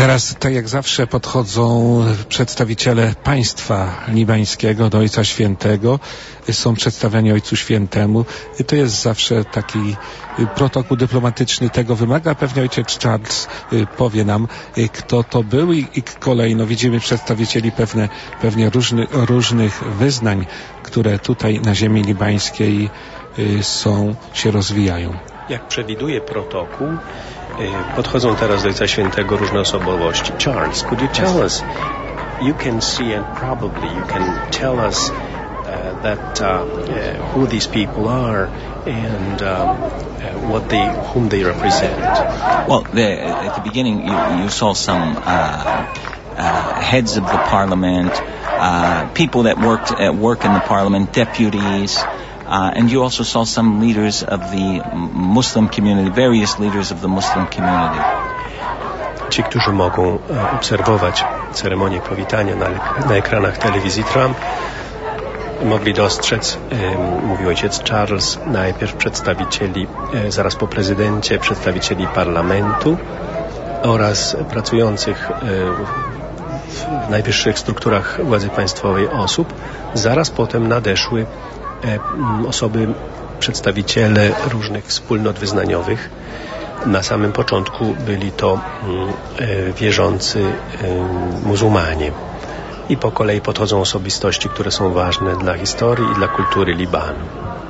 Teraz, tak jak zawsze, podchodzą przedstawiciele państwa libańskiego do Ojca Świętego. Są przedstawiani Ojcu Świętemu. I to jest zawsze taki protokół dyplomatyczny. Tego wymaga. Pewnie ojciec Charles powie nam, kto to był. I, i kolejno widzimy przedstawicieli pewne, pewnie różny, różnych wyznań, które tutaj na ziemi libańskiej są, się rozwijają. Jak przewiduje protokół, podchodzą teraz do Ojca Świętego różne osobowości. Charles, could you tell us, you can see and probably you can tell us uh, that uh, uh, who these people are and um, uh, what they, whom they represent. Well, the, at the beginning you, you saw some uh, uh, heads of the parliament, uh, people that worked at work in the parliament, deputies. Uh, and you also saw some leaders of the Muslim community, various leaders of the Muslim community. Ci, którzy mogą obserwować ceremonię powitania na, na ekranach telewizji Trump, mogli dostrzec, e, mówił ojciec Charles, najpierw przedstawicieli, e, zaraz po prezydencie, przedstawicieli parlamentu oraz pracujących e, w najwyższych strukturach władzy państwowej osób. Zaraz potem nadeszły osoby, przedstawiciele różnych wspólnot wyznaniowych. Na samym początku byli to wierzący muzułmanie. I po kolei podchodzą osobistości, które są ważne dla historii i dla kultury Libanu.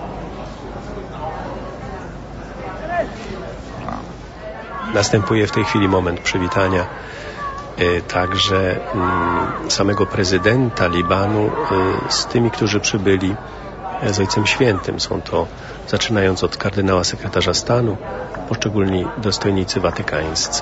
Następuje w tej chwili moment przywitania także samego prezydenta Libanu z tymi, którzy przybyli z Ojcem Świętym. Są to, zaczynając od kardynała sekretarza stanu, poszczególni dostojnicy watykańscy.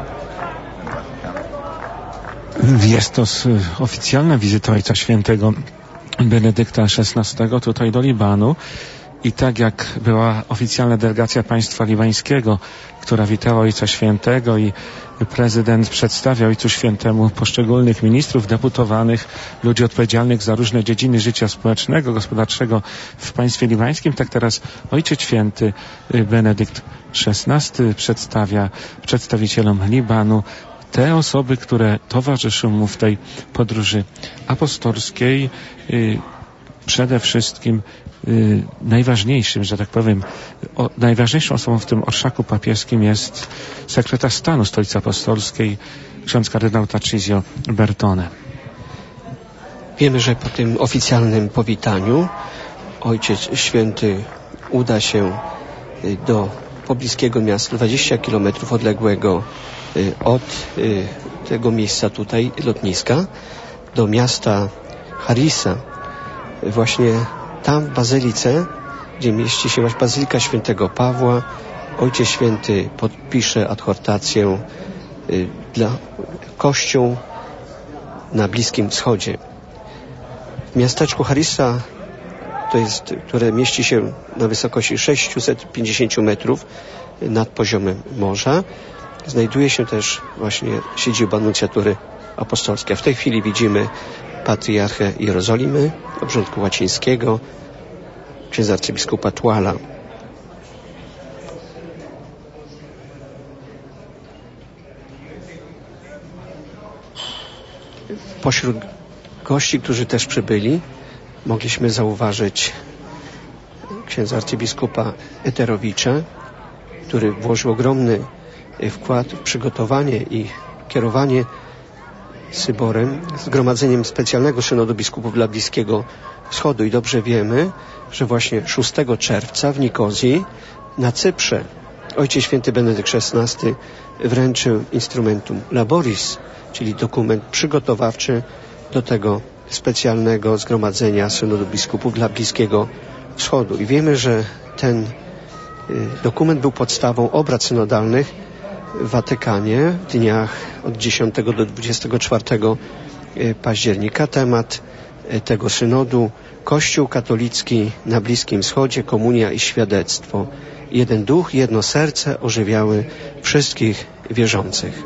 Jest to oficjalna wizyta Ojca Świętego Benedykta szesnastego tutaj do Libanu. I tak jak była oficjalna delegacja państwa libańskiego, która witała Ojca Świętego i prezydent przedstawia Ojcu Świętemu poszczególnych ministrów, deputowanych, ludzi odpowiedzialnych za różne dziedziny życia społecznego, gospodarczego w państwie libańskim, tak teraz Ojciec Święty Benedykt szesnasty przedstawia przedstawicielom Libanu te osoby, które towarzyszą mu w tej podróży apostolskiej. Przede wszystkim y, najważniejszym, że tak powiem, o, najważniejszą osobą w tym orszaku papieskim jest sekretarz stanu Stolicy Apostolskiej, ksiądz kardynał Tarcisio Bertone. Wiemy, że po tym oficjalnym powitaniu Ojciec Święty uda się do pobliskiego miasta, dwadzieścia kilometrów odległego od tego miejsca tutaj, lotniska, do miasta Harissa. Właśnie tam w bazylice, gdzie mieści się właśnie Bazylika Świętego Pawła, Ojciec Święty podpisze adhortację y, dla Kościół na Bliskim Wschodzie. W miasteczku Harissa, to jest, które mieści się na wysokości sześćset pięćdziesiąt metrów nad poziomem morza, znajduje się też właśnie siedziba nuncjatury apostolskiej. W tej chwili widzimy patriarchę Jerozolimy, obrządku łacińskiego, księdza arcybiskupa Tuala. Pośród gości, którzy też przybyli, mogliśmy zauważyć księdza arcybiskupa Eterowicza, który włożył ogromny wkład w przygotowanie i kierowanie Syborem, zgromadzeniem specjalnego synodu biskupów dla Bliskiego Wschodu. I dobrze wiemy, że właśnie szóstego czerwca w Nikozji na Cyprze Ojciec Święty Benedykt szesnasty wręczył instrumentum laboris, czyli dokument przygotowawczy do tego specjalnego zgromadzenia synodu biskupów dla Bliskiego Wschodu. I wiemy, że ten dokument był podstawą obrad synodalnych w Watykanie w dniach od dziesiątego do dwudziestego czwartego października. Temat tego synodu: Kościół katolicki na Bliskim Wschodzie, komunia i świadectwo. Jeden duch, jedno serce ożywiały wszystkich wierzących.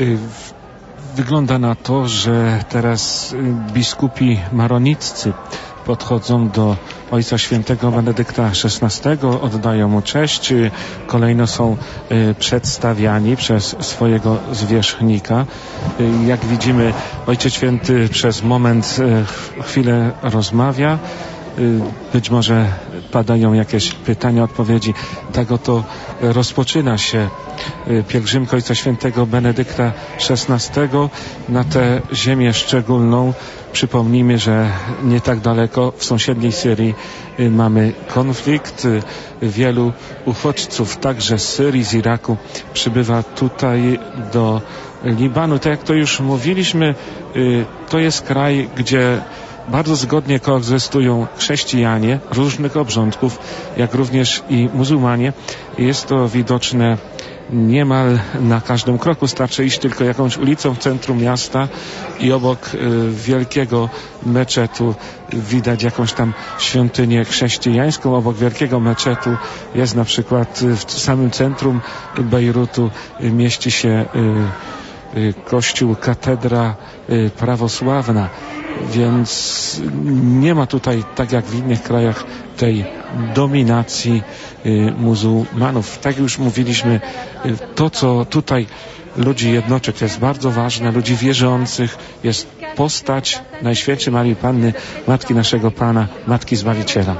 Wygląda na to, że teraz biskupi maroniccy podchodzą do Ojca Świętego Benedykta szesnastego, oddają mu cześć, kolejno są przedstawiani przez swojego zwierzchnika. Jak widzimy, Ojciec Święty przez moment, chwilę rozmawia, być może padają jakieś pytania, odpowiedzi. Tak oto rozpoczyna się pielgrzymka Ojca Świętego Benedykta szesnastego na tę ziemię szczególną. Przypomnijmy, że nie tak daleko w sąsiedniej Syrii mamy konflikt. Wielu uchodźców, także z Syrii, z Iraku, przybywa tutaj do Libanu. Tak jak to już mówiliśmy, to jest kraj, gdzie bardzo zgodnie koegzystują chrześcijanie różnych obrządków, jak również i muzułmanie. Jest to widoczne niemal na każdym kroku. Starczy iść tylko jakąś ulicą w centrum miasta i obok y, wielkiego meczetu widać jakąś tam świątynię chrześcijańską. Obok wielkiego meczetu jest na przykład y, w samym centrum Bejrutu y, mieści się y, y, kościół, katedra y, prawosławna. Więc nie ma tutaj, tak jak w innych krajach, tej dominacji y, muzułmanów. Tak jak już mówiliśmy, y, to co tutaj ludzi jednoczy, to jest bardzo ważne, ludzi wierzących, jest postać Najświętszej Marii Panny, Matki naszego Pana, Matki Zbawiciela.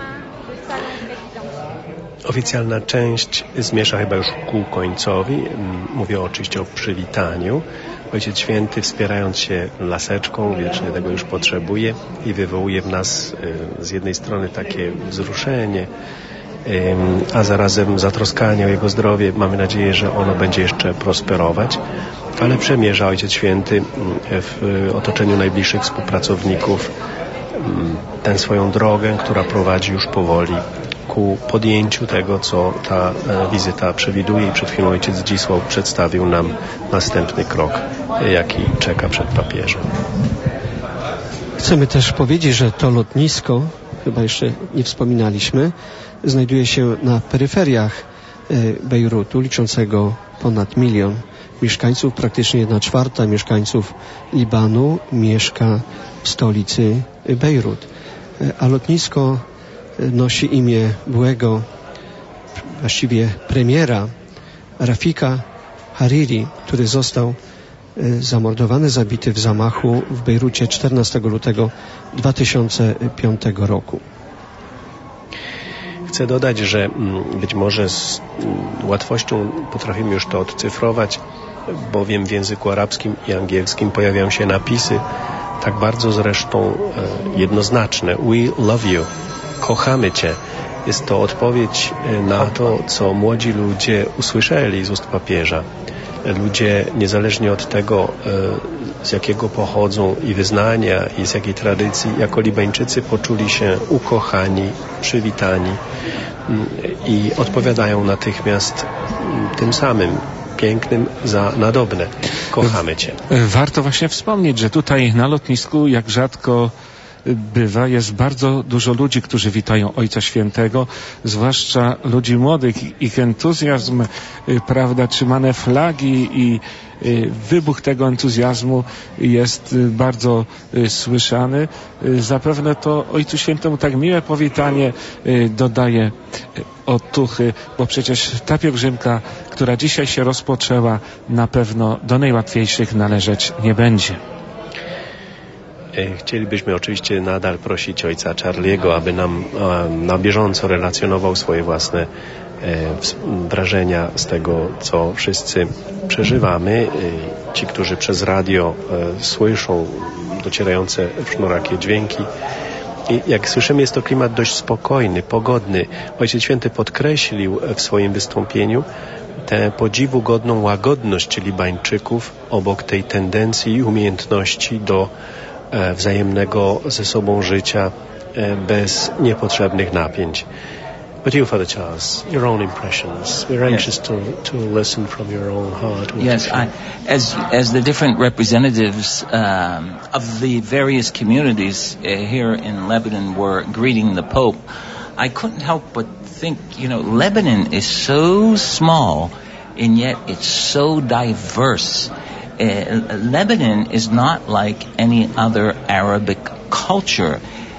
Oficjalna część zmierza chyba już ku końcowi. Mówię oczywiście o przywitaniu. Ojciec Święty, wspierając się laseczką, wiecznie tego już potrzebuje i wywołuje w nas z jednej strony takie wzruszenie, a zarazem zatroskanie o jego zdrowie. Mamy nadzieję, że ono będzie jeszcze prosperować, ale przemierza Ojciec Święty w otoczeniu najbliższych współpracowników tę swoją drogę, która prowadzi już powoli ku podjęciu tego, co ta wizyta przewiduje, i przed chwilą ojciec Zdzisław przedstawił nam następny krok, jaki czeka przed papieżem. Chcemy też powiedzieć, że to lotnisko, chyba jeszcze nie wspominaliśmy, znajduje się na peryferiach Bejrutu, liczącego ponad milion mieszkańców. Praktycznie jedna czwarta mieszkańców Libanu mieszka w stolicy Bejrut. A lotnisko nosi imię byłego, właściwie premiera Rafika Hariri, który został zamordowany, zabity w zamachu w Bejrucie czternastego lutego dwa tysiące piątego roku. Chcę dodać, że być może z łatwością potrafimy już to odcyfrować, bowiem w języku arabskim i angielskim pojawiają się napisy tak bardzo zresztą jednoznaczne. We love you. Kochamy Cię. Jest to odpowiedź na to, co młodzi ludzie usłyszeli z ust papieża. Ludzie, niezależnie od tego, z jakiego pochodzą i wyznania, i z jakiej tradycji, jako Libańczycy poczuli się ukochani, przywitani i odpowiadają natychmiast tym samym, pięknym za nadobne. Kochamy Cię. Warto właśnie wspomnieć, że tutaj na lotnisku, jak rzadko bywa, jest bardzo dużo ludzi, którzy witają Ojca Świętego, zwłaszcza ludzi młodych. Ich entuzjazm, prawda, trzymane flagi i wybuch tego entuzjazmu jest bardzo słyszany. Zapewne to Ojcu Świętemu tak miłe powitanie dodaje otuchy, bo przecież ta pielgrzymka, która dzisiaj się rozpoczęła, na pewno do najłatwiejszych należeć nie będzie. Chcielibyśmy oczywiście nadal prosić ojca Charliego, aby nam na bieżąco relacjonował swoje własne wrażenia z tego, co wszyscy przeżywamy. Ci, którzy przez radio słyszą docierające w sznorakie dźwięki. I jak słyszymy, jest to klimat dość spokojny, pogodny. Ojciec Święty podkreślił w swoim wystąpieniu tę podziwu godną łagodność Libańczyków obok tej tendencji i umiejętności do wzajemnego ze sobą życia bez niepotrzebnych napięć. But you, Father Charles, your own impressions. We're anxious yes. to, to listen from your own heart. Yes, I, as as the different representatives um, of the various communities uh, here in Lebanon were greeting the Pope, I couldn't help but think, you know, Lebanon is so small, and yet it's so diverse. Uh, Lebanon is not like any other Arabic culture.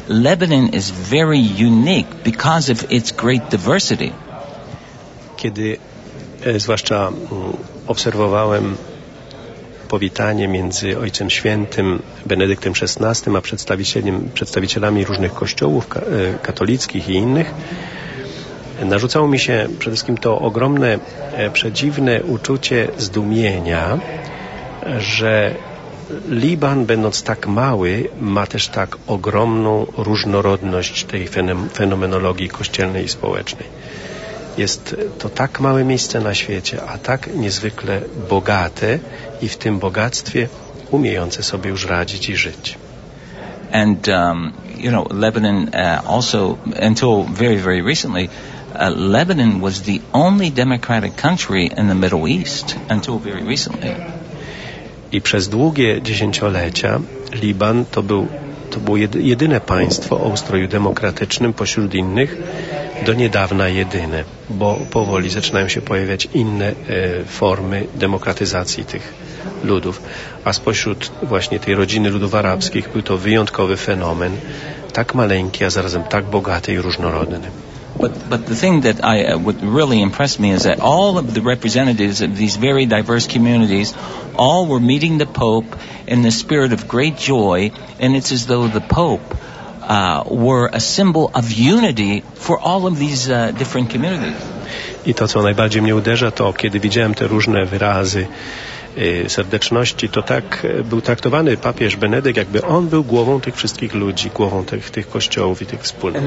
Lebanon is very unique because of its great diversity. Kiedy e, zwłaszcza m, obserwowałem powitanie między Ojcem Świętym Benedyktem szesnastym a przedstawicielami różnych kościołów ka, e, katolickich i innych, narzucało mi się przede wszystkim to ogromne, e, przedziwne uczucie zdumienia, że Liban, będąc tak mały, ma też tak ogromną różnorodność tej fenomenologii kościelnej i społecznej. Jest to tak małe miejsce na świecie, a tak niezwykle bogate i w tym bogactwie umiejące sobie już radzić i żyć. And, um, you know, Lebanon uh, also, until very, very recently, uh, Lebanon was the only democratic country in the Middle East until very recently. I przez długie dziesięciolecia Liban to był to było jedyne państwo o ustroju demokratycznym pośród innych, do niedawna jedyne, bo powoli zaczynają się pojawiać inne e, formy demokratyzacji tych ludów. A spośród właśnie tej rodziny ludów arabskich był to wyjątkowy fenomen, tak maleńki, a zarazem tak bogaty i różnorodny. But, but the thing that I uh, would really impress me is that all of the representatives of these very diverse communities all were meeting the Pope in the spirit of great joy, and it's as though the Pope uh, were a symbol of unity for all of these uh, different communities. I to, co najbardziej mnie uderza, to kiedy widziałem te różne wyrazy y, serdeczności, to tak y, był traktowany papież Benedykt, jakby on był głową tych wszystkich ludzi, głową tych, tych kościołów i tych wspólnot.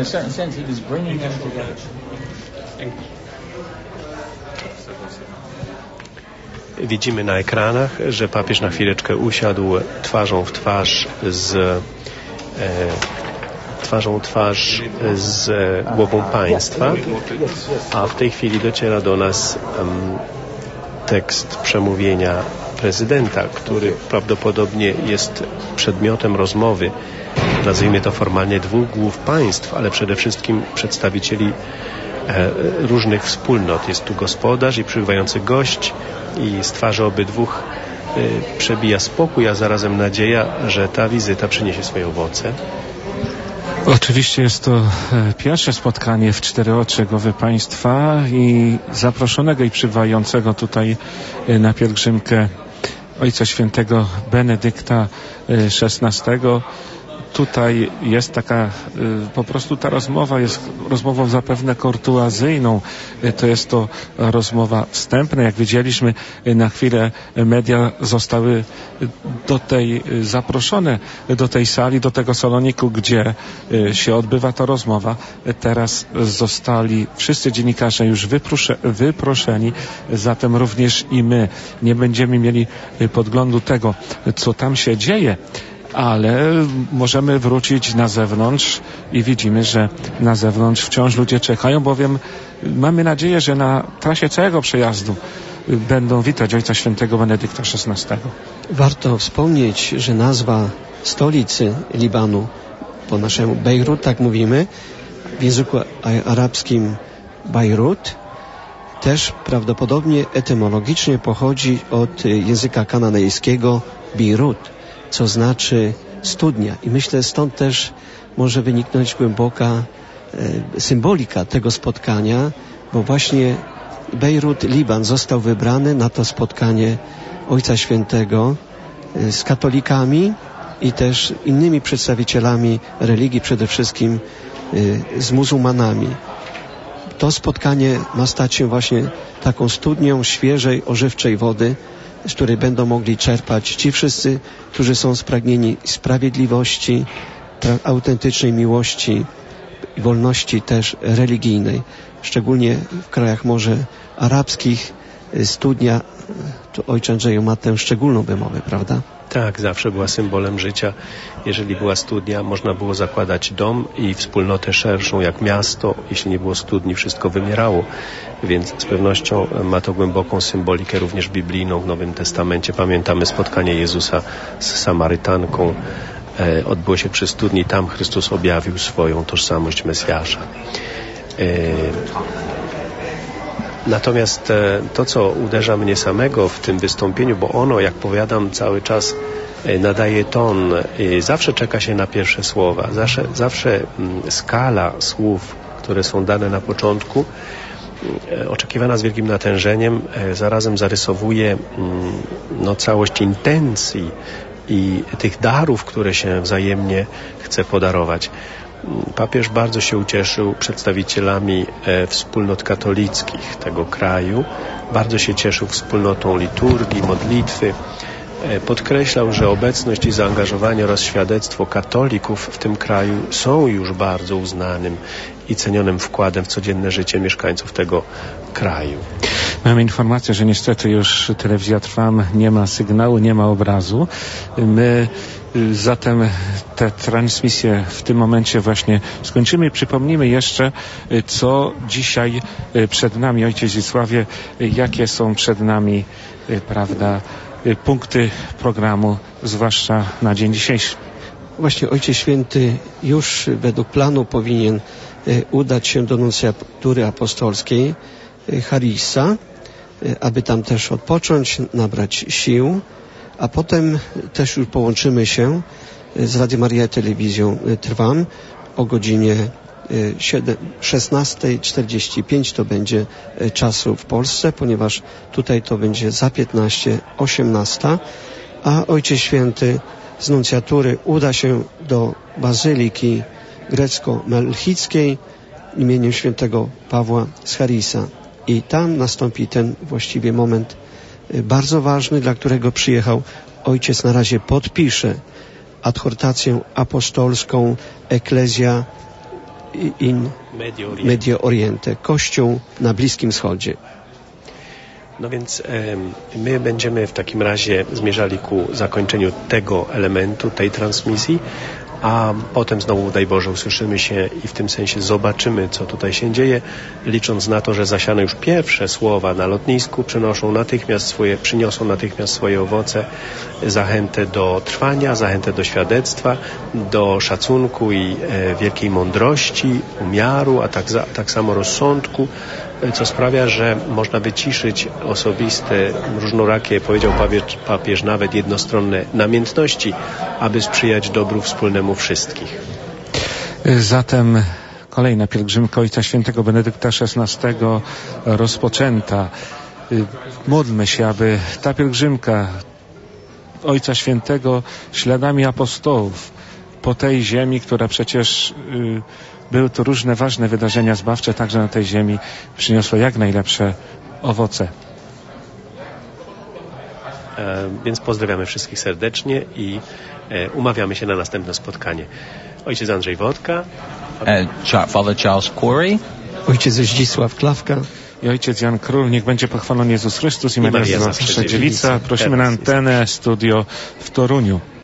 Widzimy na ekranach, że papież na chwileczkę usiadł twarzą w twarz z e, twarzą w twarz z głową państwa, a w tej chwili dociera do nas um, tekst przemówienia prezydenta, który prawdopodobnie jest przedmiotem rozmowy, nazwijmy to formalnie, dwóch głów państw, ale przede wszystkim przedstawicieli e, różnych wspólnot. Jest tu gospodarz i przybywający gość i z twarzy obydwóch e, przebija spokój, a zarazem nadzieja, że ta wizyta przyniesie swoje owoce. Oczywiście jest to pierwsze spotkanie w cztery oczy głowy państwa i zaproszonego i przybywającego tutaj na pielgrzymkę Ojca Świętego Benedykta szesnastego. Tutaj jest taka, po prostu ta rozmowa jest rozmową zapewne kurtuazyjną. To jest to rozmowa wstępna. Jak widzieliśmy, na chwilę media zostały do tej, zaproszone do tej sali, do tego saloniku, gdzie się odbywa ta rozmowa. Teraz zostali wszyscy dziennikarze już wyprosze, wyproszeni, zatem również i my nie będziemy mieli podglądu tego, co tam się dzieje. Ale możemy wrócić na zewnątrz i widzimy, że na zewnątrz wciąż ludzie czekają, bowiem mamy nadzieję, że na trasie całego przejazdu będą witać Ojca Świętego Benedykta szesnastego. Warto wspomnieć, że nazwa stolicy Libanu, po naszemu Bejrut, tak mówimy, w języku arabskim Bejrut, też prawdopodobnie etymologicznie pochodzi od języka kananejskiego Beirut, co znaczy studnia. I myślę, stąd też może wyniknąć głęboka e, symbolika tego spotkania, bo właśnie Bejrut, Liban został wybrany na to spotkanie Ojca Świętego e, z katolikami i też innymi przedstawicielami religii, przede wszystkim e, z muzułmanami. To spotkanie ma stać się właśnie taką studnią świeżej, ożywczej wody, z której będą mogli czerpać ci wszyscy, którzy są spragnieni sprawiedliwości, pra- autentycznej miłości i wolności też religijnej. Szczególnie w krajach może arabskich studnia, tu ojcze Andrzeju ma tę szczególną wymowę, prawda? Tak, zawsze była symbolem życia. Jeżeli była studnia, można było zakładać dom i wspólnotę szerszą jak miasto. Jeśli nie było studni, wszystko wymierało. Więc z pewnością ma to głęboką symbolikę również biblijną w Nowym Testamencie. Pamiętamy spotkanie Jezusa z Samarytanką. E, odbyło się przy studni. Tam Chrystus objawił swoją tożsamość Mesjasza. E, Natomiast to, co uderza mnie samego w tym wystąpieniu, bo ono, jak powiadam, cały czas nadaje ton, zawsze czeka się na pierwsze słowa. Zawsze, zawsze skala słów, które są dane na początku, oczekiwana z wielkim natężeniem, zarazem zarysowuje no, całość intencji i tych darów, które się wzajemnie chce podarować. Papież bardzo się ucieszył przedstawicielami wspólnot katolickich tego kraju, bardzo się cieszył wspólnotą liturgii, modlitwy. Podkreślał, że obecność i zaangażowanie oraz świadectwo katolików w tym kraju są już bardzo uznanym i cenionym wkładem w codzienne życie mieszkańców tego kraju. Mamy informację, że niestety już telewizja Trwam nie ma sygnału, nie ma obrazu. My zatem tę transmisję w tym momencie właśnie skończymy i przypomnimy jeszcze, co dzisiaj przed nami, Ojciec Zdzisławie, jakie są przed nami, prawda, punkty programu, zwłaszcza na dzień dzisiejszy. Właśnie Ojciec Święty już według planu powinien udać się do nuncjatury apostolskiej Harissa, aby tam też odpocząć, nabrać sił, a potem też już połączymy się z Radio Maria Telewizją Trwam o godzinie szesnasta czterdzieści pięć to będzie czasu w Polsce, ponieważ tutaj to będzie za piętnaście, osiemnasta, a Ojciec Święty z nuncjatury uda się do Bazyliki grecko-melchickiej imieniem świętego Pawła z Harissa. I tam nastąpi ten właściwie moment bardzo ważny, dla którego przyjechał ojciec. Na razie podpisze adhortację apostolską Ecclesia in Medio Oriente, Medio Oriente, Kościół na Bliskim Wschodzie. No więc e, my będziemy w takim razie zmierzali ku zakończeniu tego elementu, tej transmisji, a potem znowu, daj Boże, usłyszymy się i w tym sensie zobaczymy, co tutaj się dzieje, licząc na to, że zasiane już pierwsze słowa na lotnisku przynoszą natychmiast swoje, przyniosą natychmiast swoje owoce, zachętę do trwania, zachętę do świadectwa, do szacunku i e, wielkiej mądrości, umiaru, a tak, za, tak samo rozsądku, co sprawia, że można wyciszyć osobiste, różnorakie, powiedział papież, papież, nawet jednostronne namiętności, aby sprzyjać dobru wspólnemu wszystkich. Zatem kolejna pielgrzymka Ojca Świętego Benedykta szesnastego rozpoczęta. Módlmy się, aby ta pielgrzymka Ojca Świętego śladami apostołów po tej ziemi, która przecież yy, były to różne ważne wydarzenia zbawcze, także na tej ziemi przyniosła jak najlepsze owoce. E, więc pozdrawiamy wszystkich serdecznie i e, umawiamy się na następne spotkanie. Ojciec Andrzej Wodka, uh, Father Charles Quarry, ojciec Zdzisław Klawka i ojciec Jan Król. Niech będzie pochwalony Jezus Chrystus i, I Maria Zdrowa Dziewica. Prosimy na antenę studio w Toruniu.